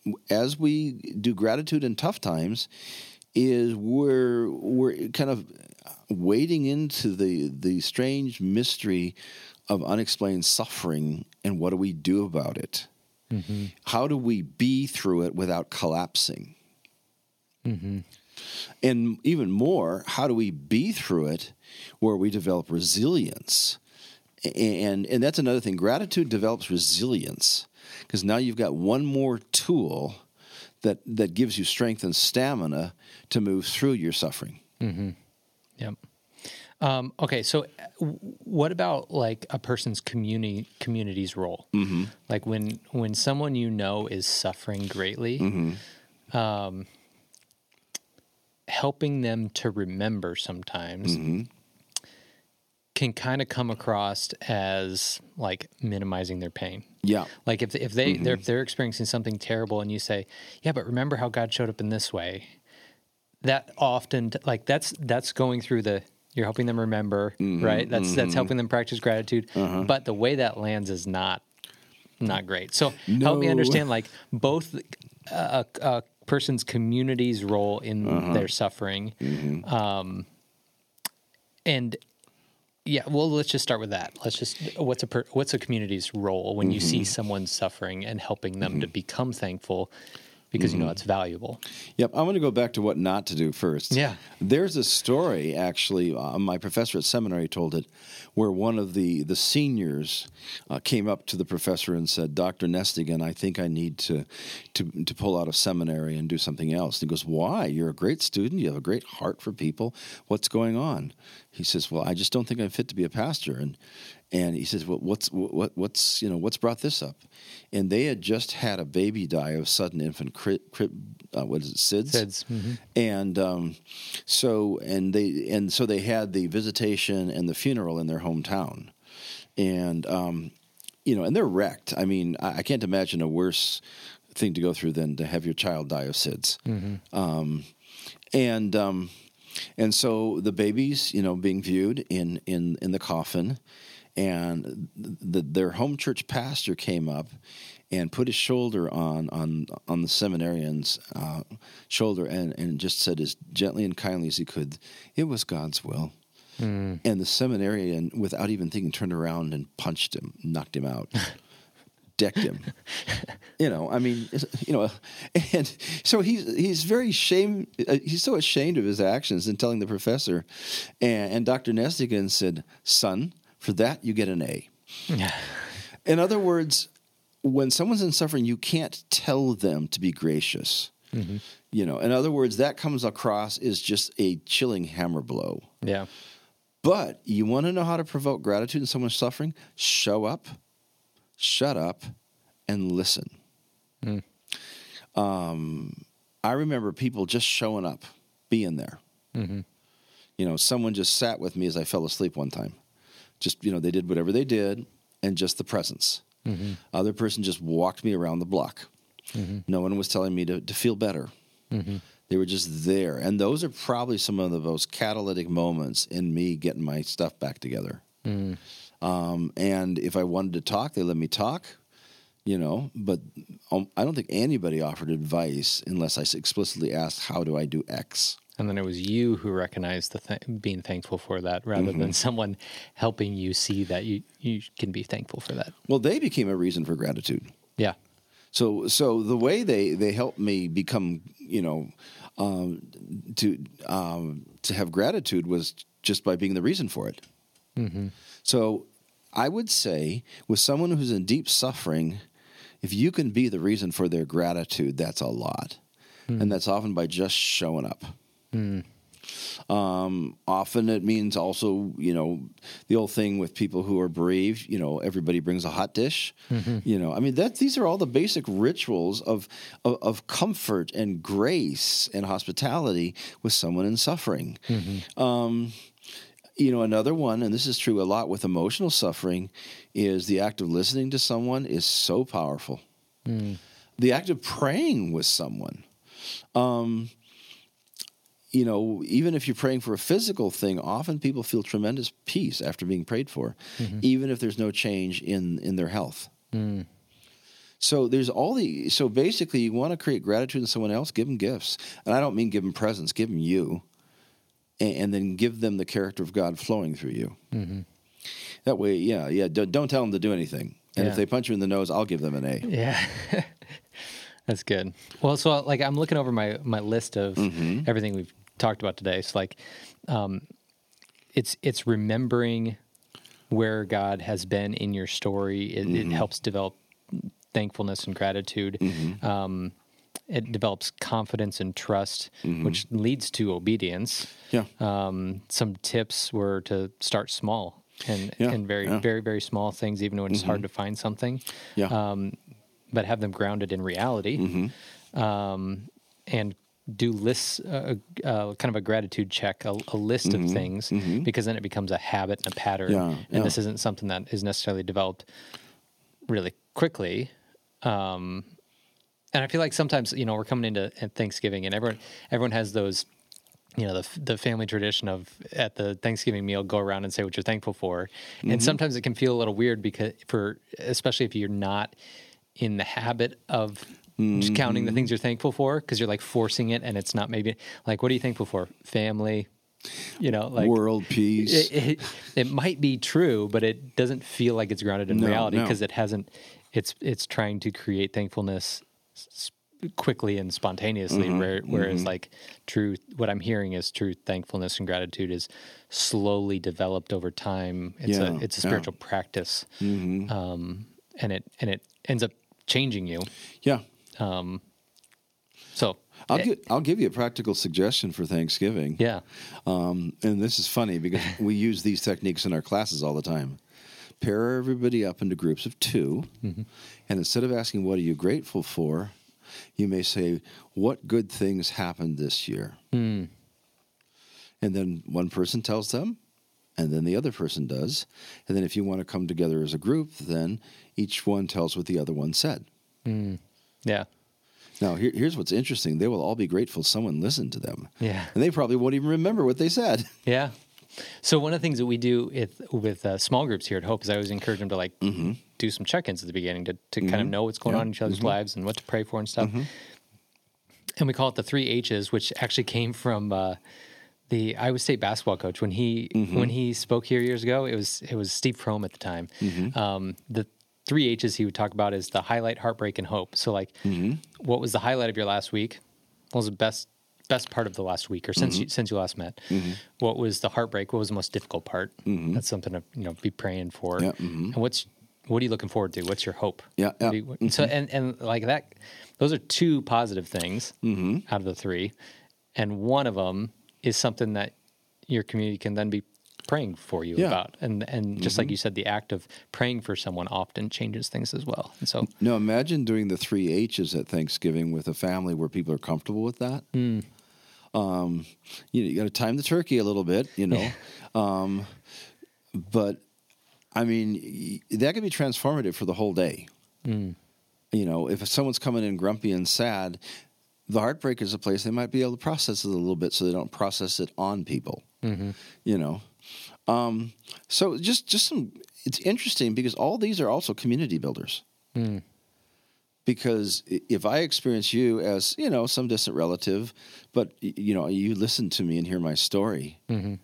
as we do gratitude in tough times, is we're we're kind of wading into the the strange mystery of unexplained suffering, and what do we do about it? Mm-hmm. How do we be through it without collapsing? Mm-hmm. And even more, how do we be through it where we develop resilience? And and that's another thing. Gratitude develops resilience, because now you've got one more tool that that gives you strength and stamina to move through your suffering. Mm-hmm. Yep. Um, okay, so what about like a person's community community's role? Mm-hmm. Like when when someone you know is suffering greatly, mm-hmm. um, helping them to remember sometimes mm-hmm. can kind of come across as like minimizing their pain. Yeah. Like if if they mm-hmm. they're, if they're experiencing something terrible and you say, "Yeah, but remember how God showed up in this way." That often like that's that's going through the you're helping them remember, mm-hmm, right? That's mm-hmm. that's helping them practice gratitude. Uh-huh. But the way that lands is not not great. So no. help me understand, like both a, a person's community's role in uh-huh. their suffering, mm-hmm. um, and yeah. Well, let's just start with that. Let's just what's a per, what's a community's role when mm-hmm. you see someone suffering and helping them mm-hmm. to become thankful. Because you know it's valuable. Yep. I'm going to go back to what not to do first. Yeah. There's a story, actually, uh, my professor at seminary told it, where one of the, the seniors uh, came up to the professor and said, "Doctor Nestigan, I think I need to, to to pull out of seminary and do something else." And he goes, "Why? You're a great student. You have a great heart for people. What's going on?" He says, "Well, I just don't think I'm fit to be a pastor." And And he says, "Well, what's what, what's you know what's brought this up?" And they had just had a baby die of sudden infant cri- cri- uh, what is it, S I D S? S I D S. Mm-hmm. And um, so and they and so they had the visitation and the funeral in their hometown, and um, you know, and they're wrecked. I mean, I, I can't imagine a worse thing to go through than to have your child die of S I D S. Mm-hmm. Um, and um, and so the baby's you know being viewed in in in the coffin. And the, their home church pastor came up and put his shoulder on on, on the seminarian's uh, shoulder and, and just said as gently and kindly as he could, "It was God's will." Mm. And the seminarian, without even thinking, turned around and punched him, knocked him out, decked him. You know, I mean, you know, and so he's he's very shame. He's so ashamed of his actions in telling the professor. And, and Doctor Nestigan said, "Son, for that, you get an A." Yeah. In other words, when someone's in suffering, you can't tell them to be gracious. Mm-hmm. You know, in other words, that comes across as just a chilling hammer blow. Yeah. But you want to know how to provoke gratitude in someone's suffering? Show up, shut up, and listen. Mm. Um, I remember people just showing up, being there. Mm-hmm. You know, someone just sat with me as I fell asleep one time. Just, you know, they did whatever they did, and just the presence. Mm-hmm. Other person just walked me around the block. Mm-hmm. No one was telling me to, to feel better. Mm-hmm. They were just there. And those are probably some of the most catalytic moments in me getting my stuff back together. Mm-hmm. Um, and if I wanted to talk, they let me talk, you know, but um, I don't think anybody offered advice unless I explicitly asked, "How do I do X?" And then it was you who recognized the th- being thankful for that rather mm-hmm. than someone helping you see that you, you can be thankful for that. Well, they became a reason for gratitude. Yeah. So so the way they, they helped me become, you know, um, to um, to have gratitude was just by being the reason for it. Mm-hmm. So I would say with someone who's in deep suffering, if you can be the reason for their gratitude, that's a lot. Mm-hmm. And that's often by just showing up. Mm. Um, often it means also, you know, the old thing with people who are bereaved, you know, everybody brings a hot dish. Mm-hmm. You know, I mean, that these are all the basic rituals of, of, of comfort and grace and hospitality with someone in suffering. Mm-hmm. Um, you know, another one, and this is true a lot with emotional suffering, is the act of listening to someone is so powerful. Mm. The act of praying with someone. Um, you know, even if you're praying for a physical thing, often people feel tremendous peace after being prayed for, mm-hmm. even if there's no change in, in their health. Mm. So there's all the so basically you want to create gratitude in someone else, give them gifts, and I don't mean give them presents, give them you, and, and then give them the character of God flowing through you. Mm-hmm. That way, yeah, yeah. Don't, don't tell them to do anything, and Yeah. if they punch you in the nose, I'll give them an A. Yeah. That's good. Well, so like I'm looking over my, my list of Mm-hmm. everything we've talked about today. It's like, um, it's, it's remembering where God has been in your story. It, Mm-hmm. it helps develop thankfulness and gratitude. Mm-hmm. Um, it develops confidence and trust, which leads to obedience. Yeah. Um, some tips were to start small and, Yeah, and very, yeah. very, very small things, even when it's hard to find something. Yeah. Um, but have them grounded in reality, Mm-hmm. um, and do lists, uh, uh, kind of a gratitude check, a, a list of things, because then it becomes a habit and a pattern. Mm-hmm. Yeah, and yeah. this isn't something that is necessarily developed really quickly. Um, and I feel like sometimes, you know, we're coming into Thanksgiving and everyone, everyone has those, you know, the the family tradition of at the Thanksgiving meal, go around and say what you're thankful for. Mm-hmm. And sometimes it can feel a little weird because for, especially if you're not in the habit of just counting the things you're thankful for, because you're like forcing it and it's not maybe like, what are you thankful for? Family, you know, like World peace. It, it, it might be true, but it doesn't feel like it's grounded in No, reality no. because it hasn't, it's, it's trying to create thankfulness s- quickly and spontaneously, Mm-hmm, where, whereas like true, what I'm hearing is true thankfulness and gratitude is slowly developed over time. It's Yeah, a, it's a yeah. spiritual practice. Mm-hmm. Um, and it, and it ends up changing you. Yeah. So I'll eh, give I'll give you a practical suggestion for Thanksgiving. yeah. Um, and this is funny because we use these techniques in our classes all the time. Pair everybody up into groups of two, Mm-hmm. and instead of asking, what are you grateful for, you may say, what good things happened this year? Mm. And then one person tells them, and then the other person does. And then if you want to come together as a group, then each one tells what the other one said. Mm. Yeah. Now, here, here's what's interesting. They will all be grateful someone listened to them. Yeah. And they probably won't even remember what they said. Yeah. So one of the things that we do with, with uh, small groups here at Hope is I always encourage them to like Mm-hmm. do some check-ins at the beginning to, to kind of know what's going Yeah. on in each other's Mm-hmm. lives and what to pray for and stuff. And we call it the three H's, which actually came from uh, the Iowa State basketball coach when he Mm-hmm. when he spoke here years ago. It was it was Steve Prohm at the time. Mm-hmm. Um, the three H's he would talk about is the highlight, heartbreak, and hope. So like, Mm-hmm. what was the highlight of your last week? What was the best best part of the last week or since Mm-hmm. you, since you last met? What was the heartbreak? What was the most difficult part? That's something to you know be praying for. Mm-hmm. Yeah, mhm. And what's what are you looking forward to? What's your hope? Yeah, What yeah. do you- what- So and and like that, those are two positive things Mm-hmm. out of the three, and one of them is something that your community can then be praying for you Yeah. about. And and just like you said, the act of praying for someone often changes things as well. And so Now, imagine doing the three H's at Thanksgiving with a family where people are comfortable with that. Um, you know, you got to time the turkey a little bit, you know. um, but, I mean, y- that could be transformative for the whole day. You know, if someone's coming in grumpy and sad, the heartbreak is a place they might be able to process it a little bit so they don't process it on people, you know. Um, so just, just some, it's interesting because all these are also community builders. Because i- if I experience you as, you know, some distant relative, but, y- you know, you listen to me and hear my story,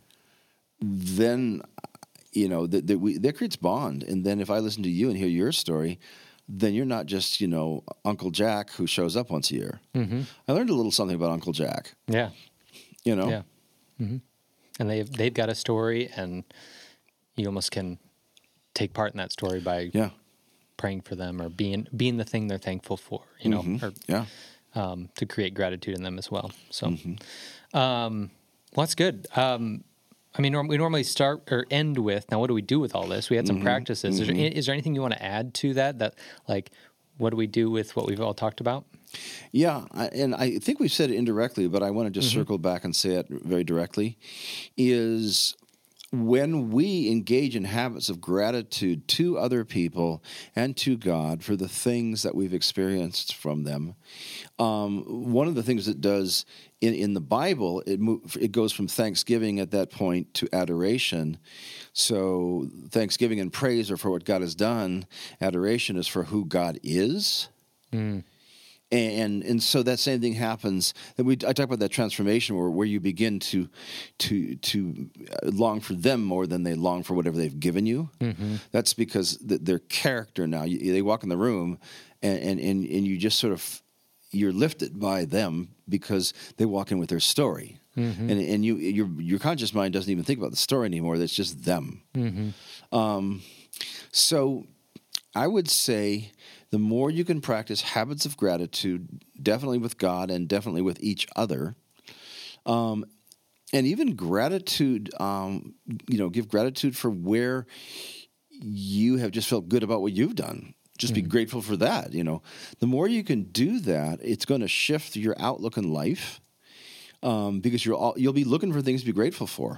then, you know, that, that, we, that creates bond. And then if I listen to you and hear your story, then you're not just, you know, Uncle Jack who shows up once a year. I learned a little something about Uncle Jack, yeah, you know? yeah, hmm and they've they've got a story, and you almost can take part in that story by Yeah. praying for them or being being the thing they're thankful for, you know, or Yeah. um, to create gratitude in them as well. So, Mm-hmm. um, well, that's good. Um, I mean, norm- we normally start or end with, now what do we do with all this? We had Mm-hmm. some practices. Is, there, is there anything you want to add to that? That like, what do we do with what we've all talked about? Yeah, I, and I think we've said it indirectly, but I want to just circle back and say it very directly, is when we engage in habits of gratitude to other people and to God for the things that we've experienced from them, um, one of the things it does in, in the Bible, it mo- it goes from thanksgiving at that point to adoration. So thanksgiving and praise are for what God has done. Adoration is for who God is. Mm. And and so that same thing happens. That we I talk about that transformation where, where you begin to to to long for them more than they long for whatever they've given you. Mm-hmm. That's because the, their character now. You, they walk in the room, and, and and and you just sort of you're lifted by them because they walk in with their story, mm-hmm. and and you your your conscious mind doesn't even think about the story anymore. That's just them. Mm-hmm. Um, so I would say, the more you can practice habits of gratitude, definitely with God and definitely with each other, um, and even gratitude, um, you know, give gratitude for where you have just felt good about what you've done. Just mm-hmm. be grateful for that. You know, the more you can do that, it's going to shift your outlook in life, um, because you're all, you'll be looking for things to be grateful for,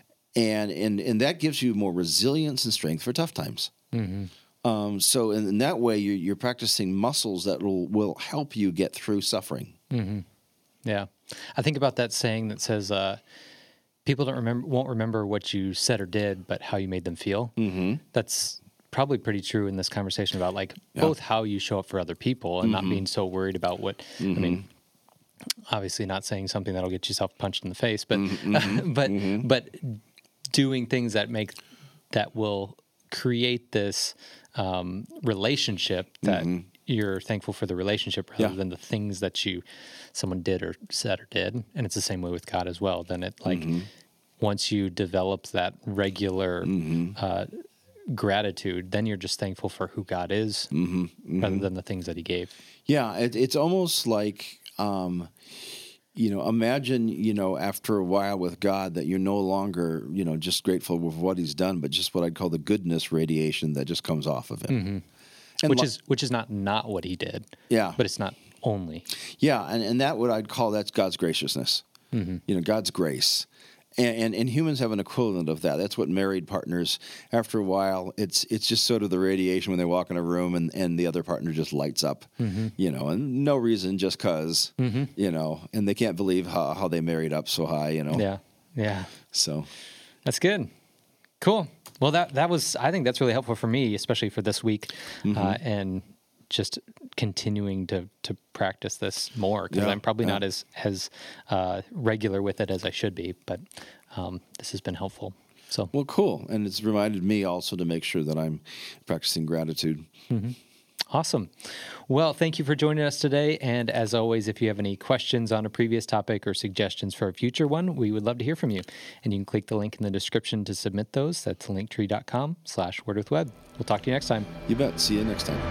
and and and that gives you more resilience and strength for tough times. Mm-hmm. Um, so in, in that way, you're, you're practicing muscles that will, will help you get through suffering. Mm-hmm. Yeah. I think about that saying that says, uh, people don't remember, won't remember what you said or did, but how you made them feel. Mm-hmm. That's probably pretty true in this conversation about like Yeah. both how you show up for other people and Mm-hmm. not being so worried about what, Mm-hmm. I mean, obviously not saying something that'll get yourself punched in the face, but, Mm-hmm. but, Mm-hmm. but doing things that make, that will create this, um, relationship that Mm-hmm. you're thankful for the relationship rather Yeah. than the things that you, someone did or said or did. And it's the same way with God as well. Then it like, Mm-hmm. once you develop that regular, Mm-hmm. uh, gratitude, then you're just thankful for who God is Mm-hmm. Mm-hmm. rather than the things that he gave. Yeah, it, it's almost like, um, you know, imagine, you know, after a while with God that you're no longer, you know, just grateful with what he's done, but just what I'd call the goodness radiation that just comes off of him. Mm-hmm. And Which lo- is which is not not what he did, yeah, but it's not only. yeah, and, and that what I'd call that's God's graciousness. Mm-hmm. You know, God's grace. And, and and humans have an equivalent of that. That's what married partners, after a while, it's it's just sort of the radiation when they walk in a room and, and the other partner just lights up, Mm-hmm. you know, and no reason, just because, Mm-hmm. you know, and they can't believe how, how they married up so high, you know. Yeah, yeah, So, that's good. Cool. Well, that that was. I think that's really helpful for me, especially for this week, Mm-hmm. uh, and just continuing to to practice this more because Yeah, I'm probably yeah. not as as uh, regular with it as I should be. But um, this has been helpful. So well, cool. And it's reminded me also to make sure that I'm practicing gratitude. mm-hmm. Awesome. Well, thank you for joining us today. And as always, if you have any questions on a previous topic or suggestions for a future one, we would love to hear from you. And you can click the link in the description to submit those. That's linktree.com slash wordwithweb. We'll talk to you next time. You bet. See you next time.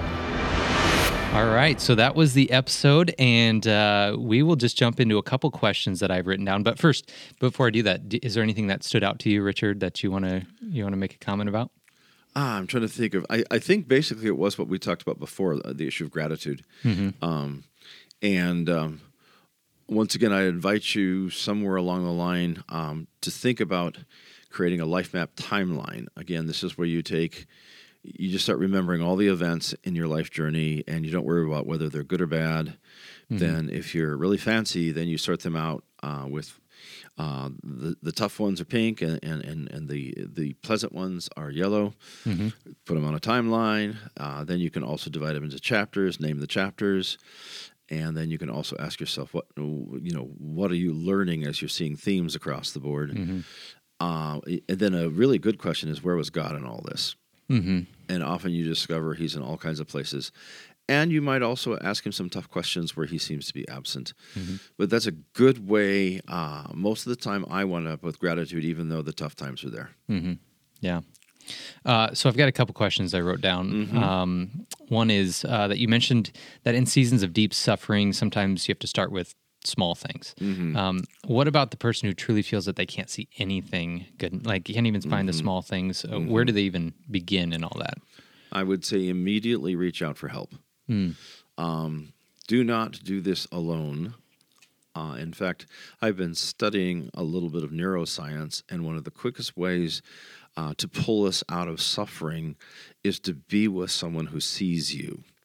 All right. So that was the episode. And uh, we will just jump into a couple questions that I've written down. But first, before I do that, d- is there anything that stood out to you, Richard, that you want to you want to make a comment about? Ah, I'm trying to think of. I, I think basically it was what we talked about before, uh, the issue of gratitude. Mm-hmm. Um, and um, once again, I invite you somewhere along the line um, to think about creating a life map timeline. Again, this is where you take, you just start remembering all the events in your life journey, and you don't worry about whether they're good or bad. Mm-hmm. Then, if you're really fancy, then you sort them out uh, with. Uh, the the tough ones are pink, and, and, and, and the the pleasant ones are yellow. Mm-hmm. Put them on a timeline. Uh, then you can also divide them into chapters. Name the chapters, and then you can also ask yourself, what you know, what are you learning as you're seeing themes across the board? Mm-hmm. Uh, and then a really good question is, where was God in all this? Mm-hmm. And often you discover He's in all kinds of places. And you might also ask him some tough questions where he seems to be absent. Mm-hmm. But that's a good way. Uh, most of the time, I wind up with gratitude, even though the tough times are there. Mm-hmm. Yeah. Uh, so I've got a couple questions I wrote down. Mm-hmm. Um, one is uh, that you mentioned that in seasons of deep suffering, sometimes you have to start with small things. Mm-hmm. Um, what about the person who truly feels that they can't see anything good? Like you can't even find mm-hmm. the small things. Uh, mm-hmm. Where do they even begin in all that? I would say immediately reach out for help. Mm. Um, do not do this alone. Uh, in fact, I've been studying a little bit of neuroscience, and one of the quickest ways uh, to pull us out of suffering is to be with someone who sees you.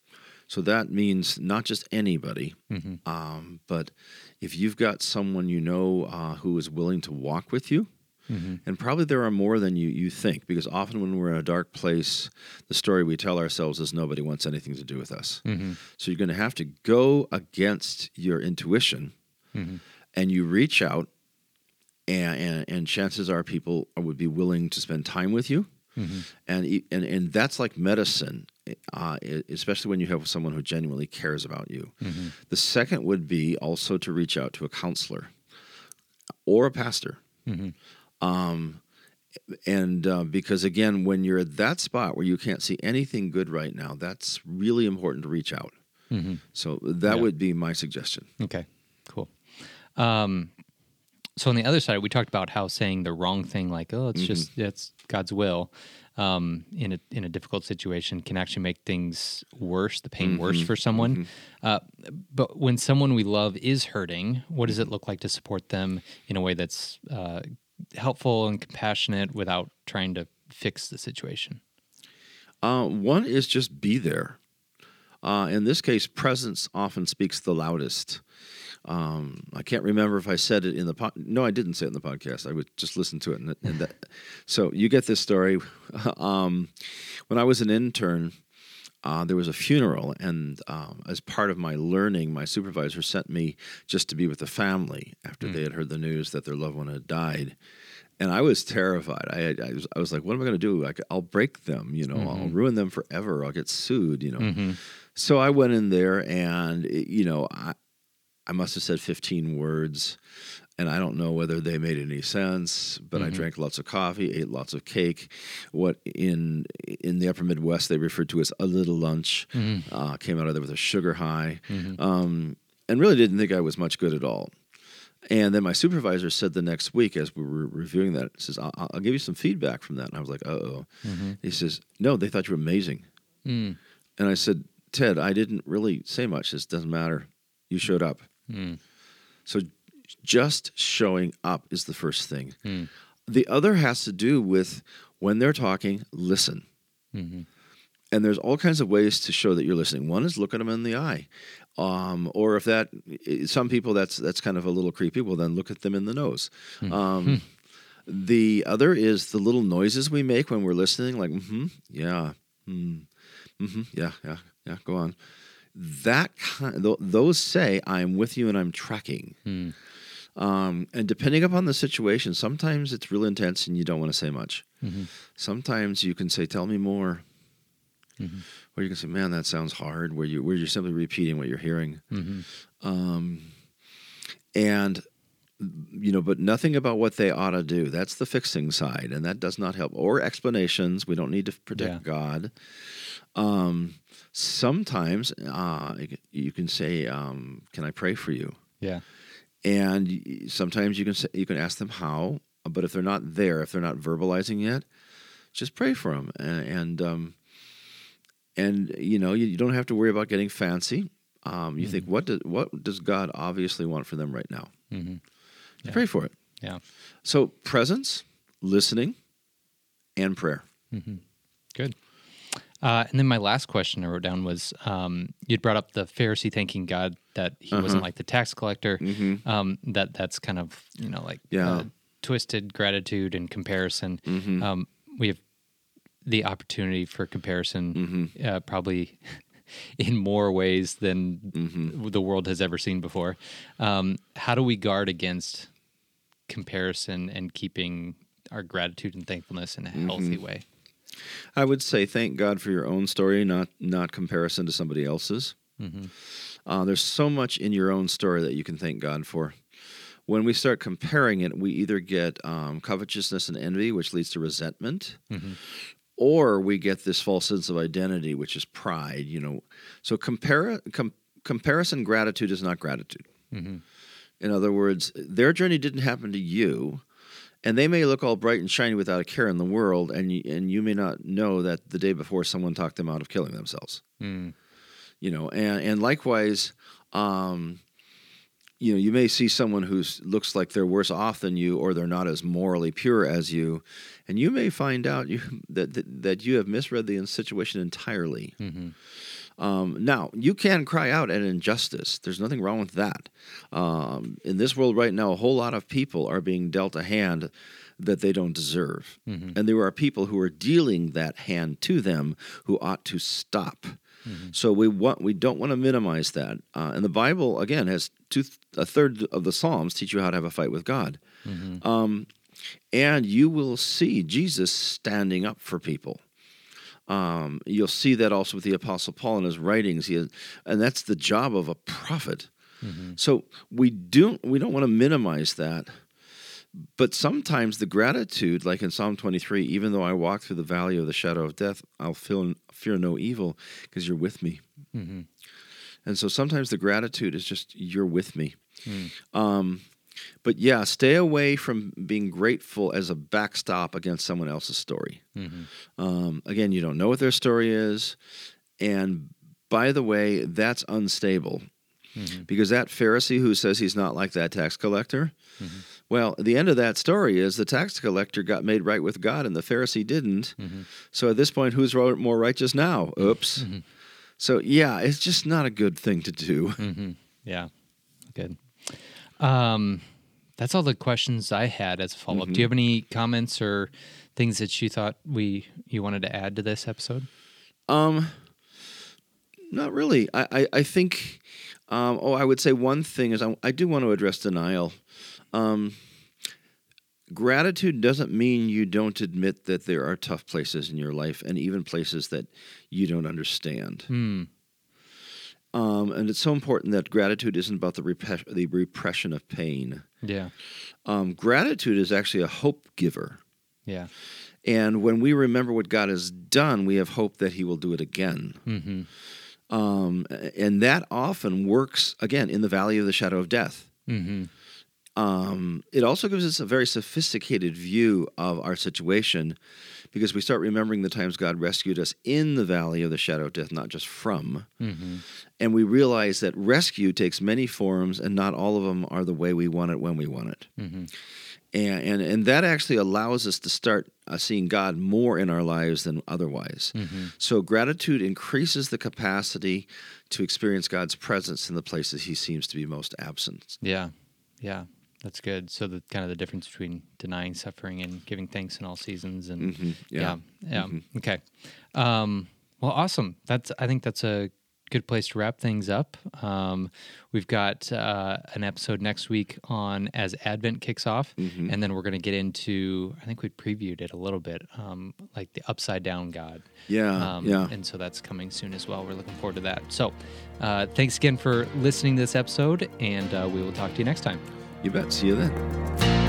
So that means not just anybody, Mm-hmm. um, but if you've got someone you know uh, who is willing to walk with you, Mm-hmm. and probably there are more than you, you think, because often when we're in a dark place, the story we tell ourselves is nobody wants anything to do with us. Mm-hmm. So you're going to have to go against your intuition, Mm-hmm. and you reach out, and, and, and chances are people would be willing to spend time with you. Mm-hmm. And, e- and and that's like medicine, uh, e- especially when you have someone who genuinely cares about you. Mm-hmm. The second would be also to reach out to a counselor or a pastor. Mm-hmm. Um, and uh, because, again, when you're at that spot where you can't see anything good right now, that's really important to reach out. Mm-hmm. So that Yeah. would be my suggestion. Okay, cool. Um, so on the other side, we talked about how saying the wrong thing, like, oh, it's just, it's God's will, um, in a in a difficult situation can actually make things worse, the pain worse for someone. Uh, but when someone we love is hurting, what does it look like to support them in a way that's uh, helpful and compassionate without trying to fix the situation? Uh, one is just be there. Uh, in this case, presence often speaks the loudest. Um, I can't remember if I said it in the pod. No, I didn't say it in the podcast. I would just listen to it. And, and that. So you get this story. um, when I was an intern, uh, there was a funeral, and um, as part of my learning, my supervisor sent me just to be with the family after mm. they had heard the news that their loved one had died. And I was terrified. I, I, was, I was like, what am I going to do? Like, I'll break them, you know, mm-hmm. I'll ruin them forever. I'll get sued, you know. Mm-hmm. So I went in there, and, you know, I, I must have said fifteen words, and I don't know whether they made any sense, but mm-hmm. I drank lots of coffee, ate lots of cake. What in in the upper Midwest they referred to as a little lunch. Mm-hmm. Uh, came out of there with a sugar high, mm-hmm. um, and really didn't think I was much good at all. And then my supervisor said the next week, as we were reviewing that, he says, I'll, I'll give you some feedback from that. And I was like, uh-oh. Mm-hmm. He says, no, they thought you were amazing. Mm. And I said, Ted, I didn't really say much. This doesn't matter. You showed up. Mm. So just showing up is the first thing. Mm. The other has to do with when they're talking, listen. Mm-hmm. And there's all kinds of ways to show that you're listening. One is look at them in the eye. Um, or if that, some people that's that's kind of a little creepy, well, then look at them in the nose. Mm-hmm. Um, the other is the little noises we make when we're listening, like, mm-hmm, yeah, mm, mm-hmm, yeah, yeah, yeah, go on. That kind, th- those say, I'm with you and I'm tracking. Mm. Um, and depending upon the situation, sometimes it's real intense and you don't want to say much. Mm-hmm. Sometimes you can say, tell me more. Mm-hmm. Or you can say, man, that sounds hard, where, you, where you're simply repeating what you're hearing. Mm-hmm. Um, and, you know, but nothing about what they ought to do. That's the fixing side, and that does not help. Or explanations. We don't need to predict yeah. God. Um, sometimes uh, you can say, um, can I pray for you? Yeah. And sometimes you can say, you can ask them how, but if they're not there, if they're not verbalizing yet, just pray for them. And, and um And, you know, you, you don't have to worry about getting fancy. Um, you mm-hmm. think, what, do, what does God obviously want for them right now? Mm-hmm. Yeah. Pray for it. Yeah. So presence, listening, and prayer. Mm-hmm. Good. Uh, and then my last question I wrote down was, um, you'd brought up the Pharisee thanking God that he uh-huh. wasn't like the tax collector. Mm-hmm. Um, that that's kind of, you know, like yeah. uh, twisted gratitude and comparison. Mm-hmm. Um, we have the opportunity for comparison mm-hmm. uh, probably in more ways than mm-hmm. the world has ever seen before. Um, how do we guard against comparison and keeping our gratitude and thankfulness in a mm-hmm. healthy way? I would say thank God for your own story, not not comparison to somebody else's. Mm-hmm. Uh, there's so much in your own story that you can thank God for. When we start comparing it, we either get um, covetousness and envy, which leads to resentment, mm-hmm. or we get this false sense of identity, which is pride. You know, so compare, com- comparison gratitude is not gratitude. Mm-hmm. In other words, their journey didn't happen to you, and they may look all bright and shiny without a care in the world, and you, and you may not know that the day before someone talked them out of killing themselves. Mm. You know, and and likewise. Um, You know, you may see someone who looks like they're worse off than you, or they're not as morally pure as you, and you may find out you, that, that that you have misread the situation entirely. Mm-hmm. Um, now, you can cry out at injustice. There's nothing wrong with that. Um, in this world right now, a whole lot of people are being dealt a hand that they don't deserve. Mm-hmm. And there are people who are dealing that hand to them who ought to stop. Mm-hmm. So we want we don't want to minimize that. Uh, and the Bible, again, has two a third of the Psalms teach you how to have a fight with God. Mm-hmm. Um, and you will see Jesus standing up for people. Um, you'll see that also with the Apostle Paul in his writings. He has, and that's the job of a prophet. Mm-hmm. So we do we don't want to minimize that. But sometimes the gratitude, like in Psalm twenty-three, even though I walk through the valley of the shadow of death, I'll feel, fear no evil because you're with me. Mm-hmm. And so sometimes the gratitude is just, you're with me. Mm. Um, but yeah, stay away from being grateful as a backstop against someone else's story. Mm-hmm. Um, again, you don't know what their story is. And by the way, that's unstable. Mm-hmm. Because that Pharisee who says he's not like that tax collector, mm-hmm. well, the end of that story is the tax collector got made right with God and the Pharisee didn't. Mm-hmm. So at this point, who's more righteous now? Oops. Mm-hmm. So yeah, it's just not a good thing to do. Mm-hmm. Yeah, good. Um, that's all the questions I had as a follow-up. Mm-hmm. Do you have any comments or things that you thought we you wanted to add to this episode? Um, not really. I, I, I think... Um, oh, I would say one thing is I, I do want to address denial. Um, gratitude doesn't mean you don't admit that there are tough places in your life and even places that you don't understand. Mm. Um, and it's so important that gratitude isn't about the, rep- the repression of pain. Yeah. Um, gratitude is actually a hope giver. Yeah. And when we remember what God has done, we have hope that He will do it again. Mm-hmm. Um, and that often works, again, in the valley of the shadow of death. Mm-hmm. Um, it also gives us a very sophisticated view of our situation because we start remembering the times God rescued us in the valley of the shadow of death, not just from. Mm-hmm. And we realize that rescue takes many forms and not all of them are the way we want it when we want it. Mm-hmm. And, and and that actually allows us to start uh, seeing God more in our lives than otherwise. Mm-hmm. So gratitude increases the capacity to experience God's presence in the places He seems to be most absent. Yeah, yeah, that's good. So the kind of the difference between denying suffering and giving thanks in all seasons, and mm-hmm. yeah, yeah, yeah. Mm-hmm. Okay. Um, well, awesome. That's I think that's a good place to wrap things up. Um, we've got uh, an episode next week on as Advent kicks off, mm-hmm. and then we're going to get into, I think we previewed it a little bit, um, like the upside down God. Yeah, um, yeah. And so that's coming soon as well. We're looking forward to that. So uh, thanks again for listening to this episode, and uh, we will talk to you next time. You bet. See you then.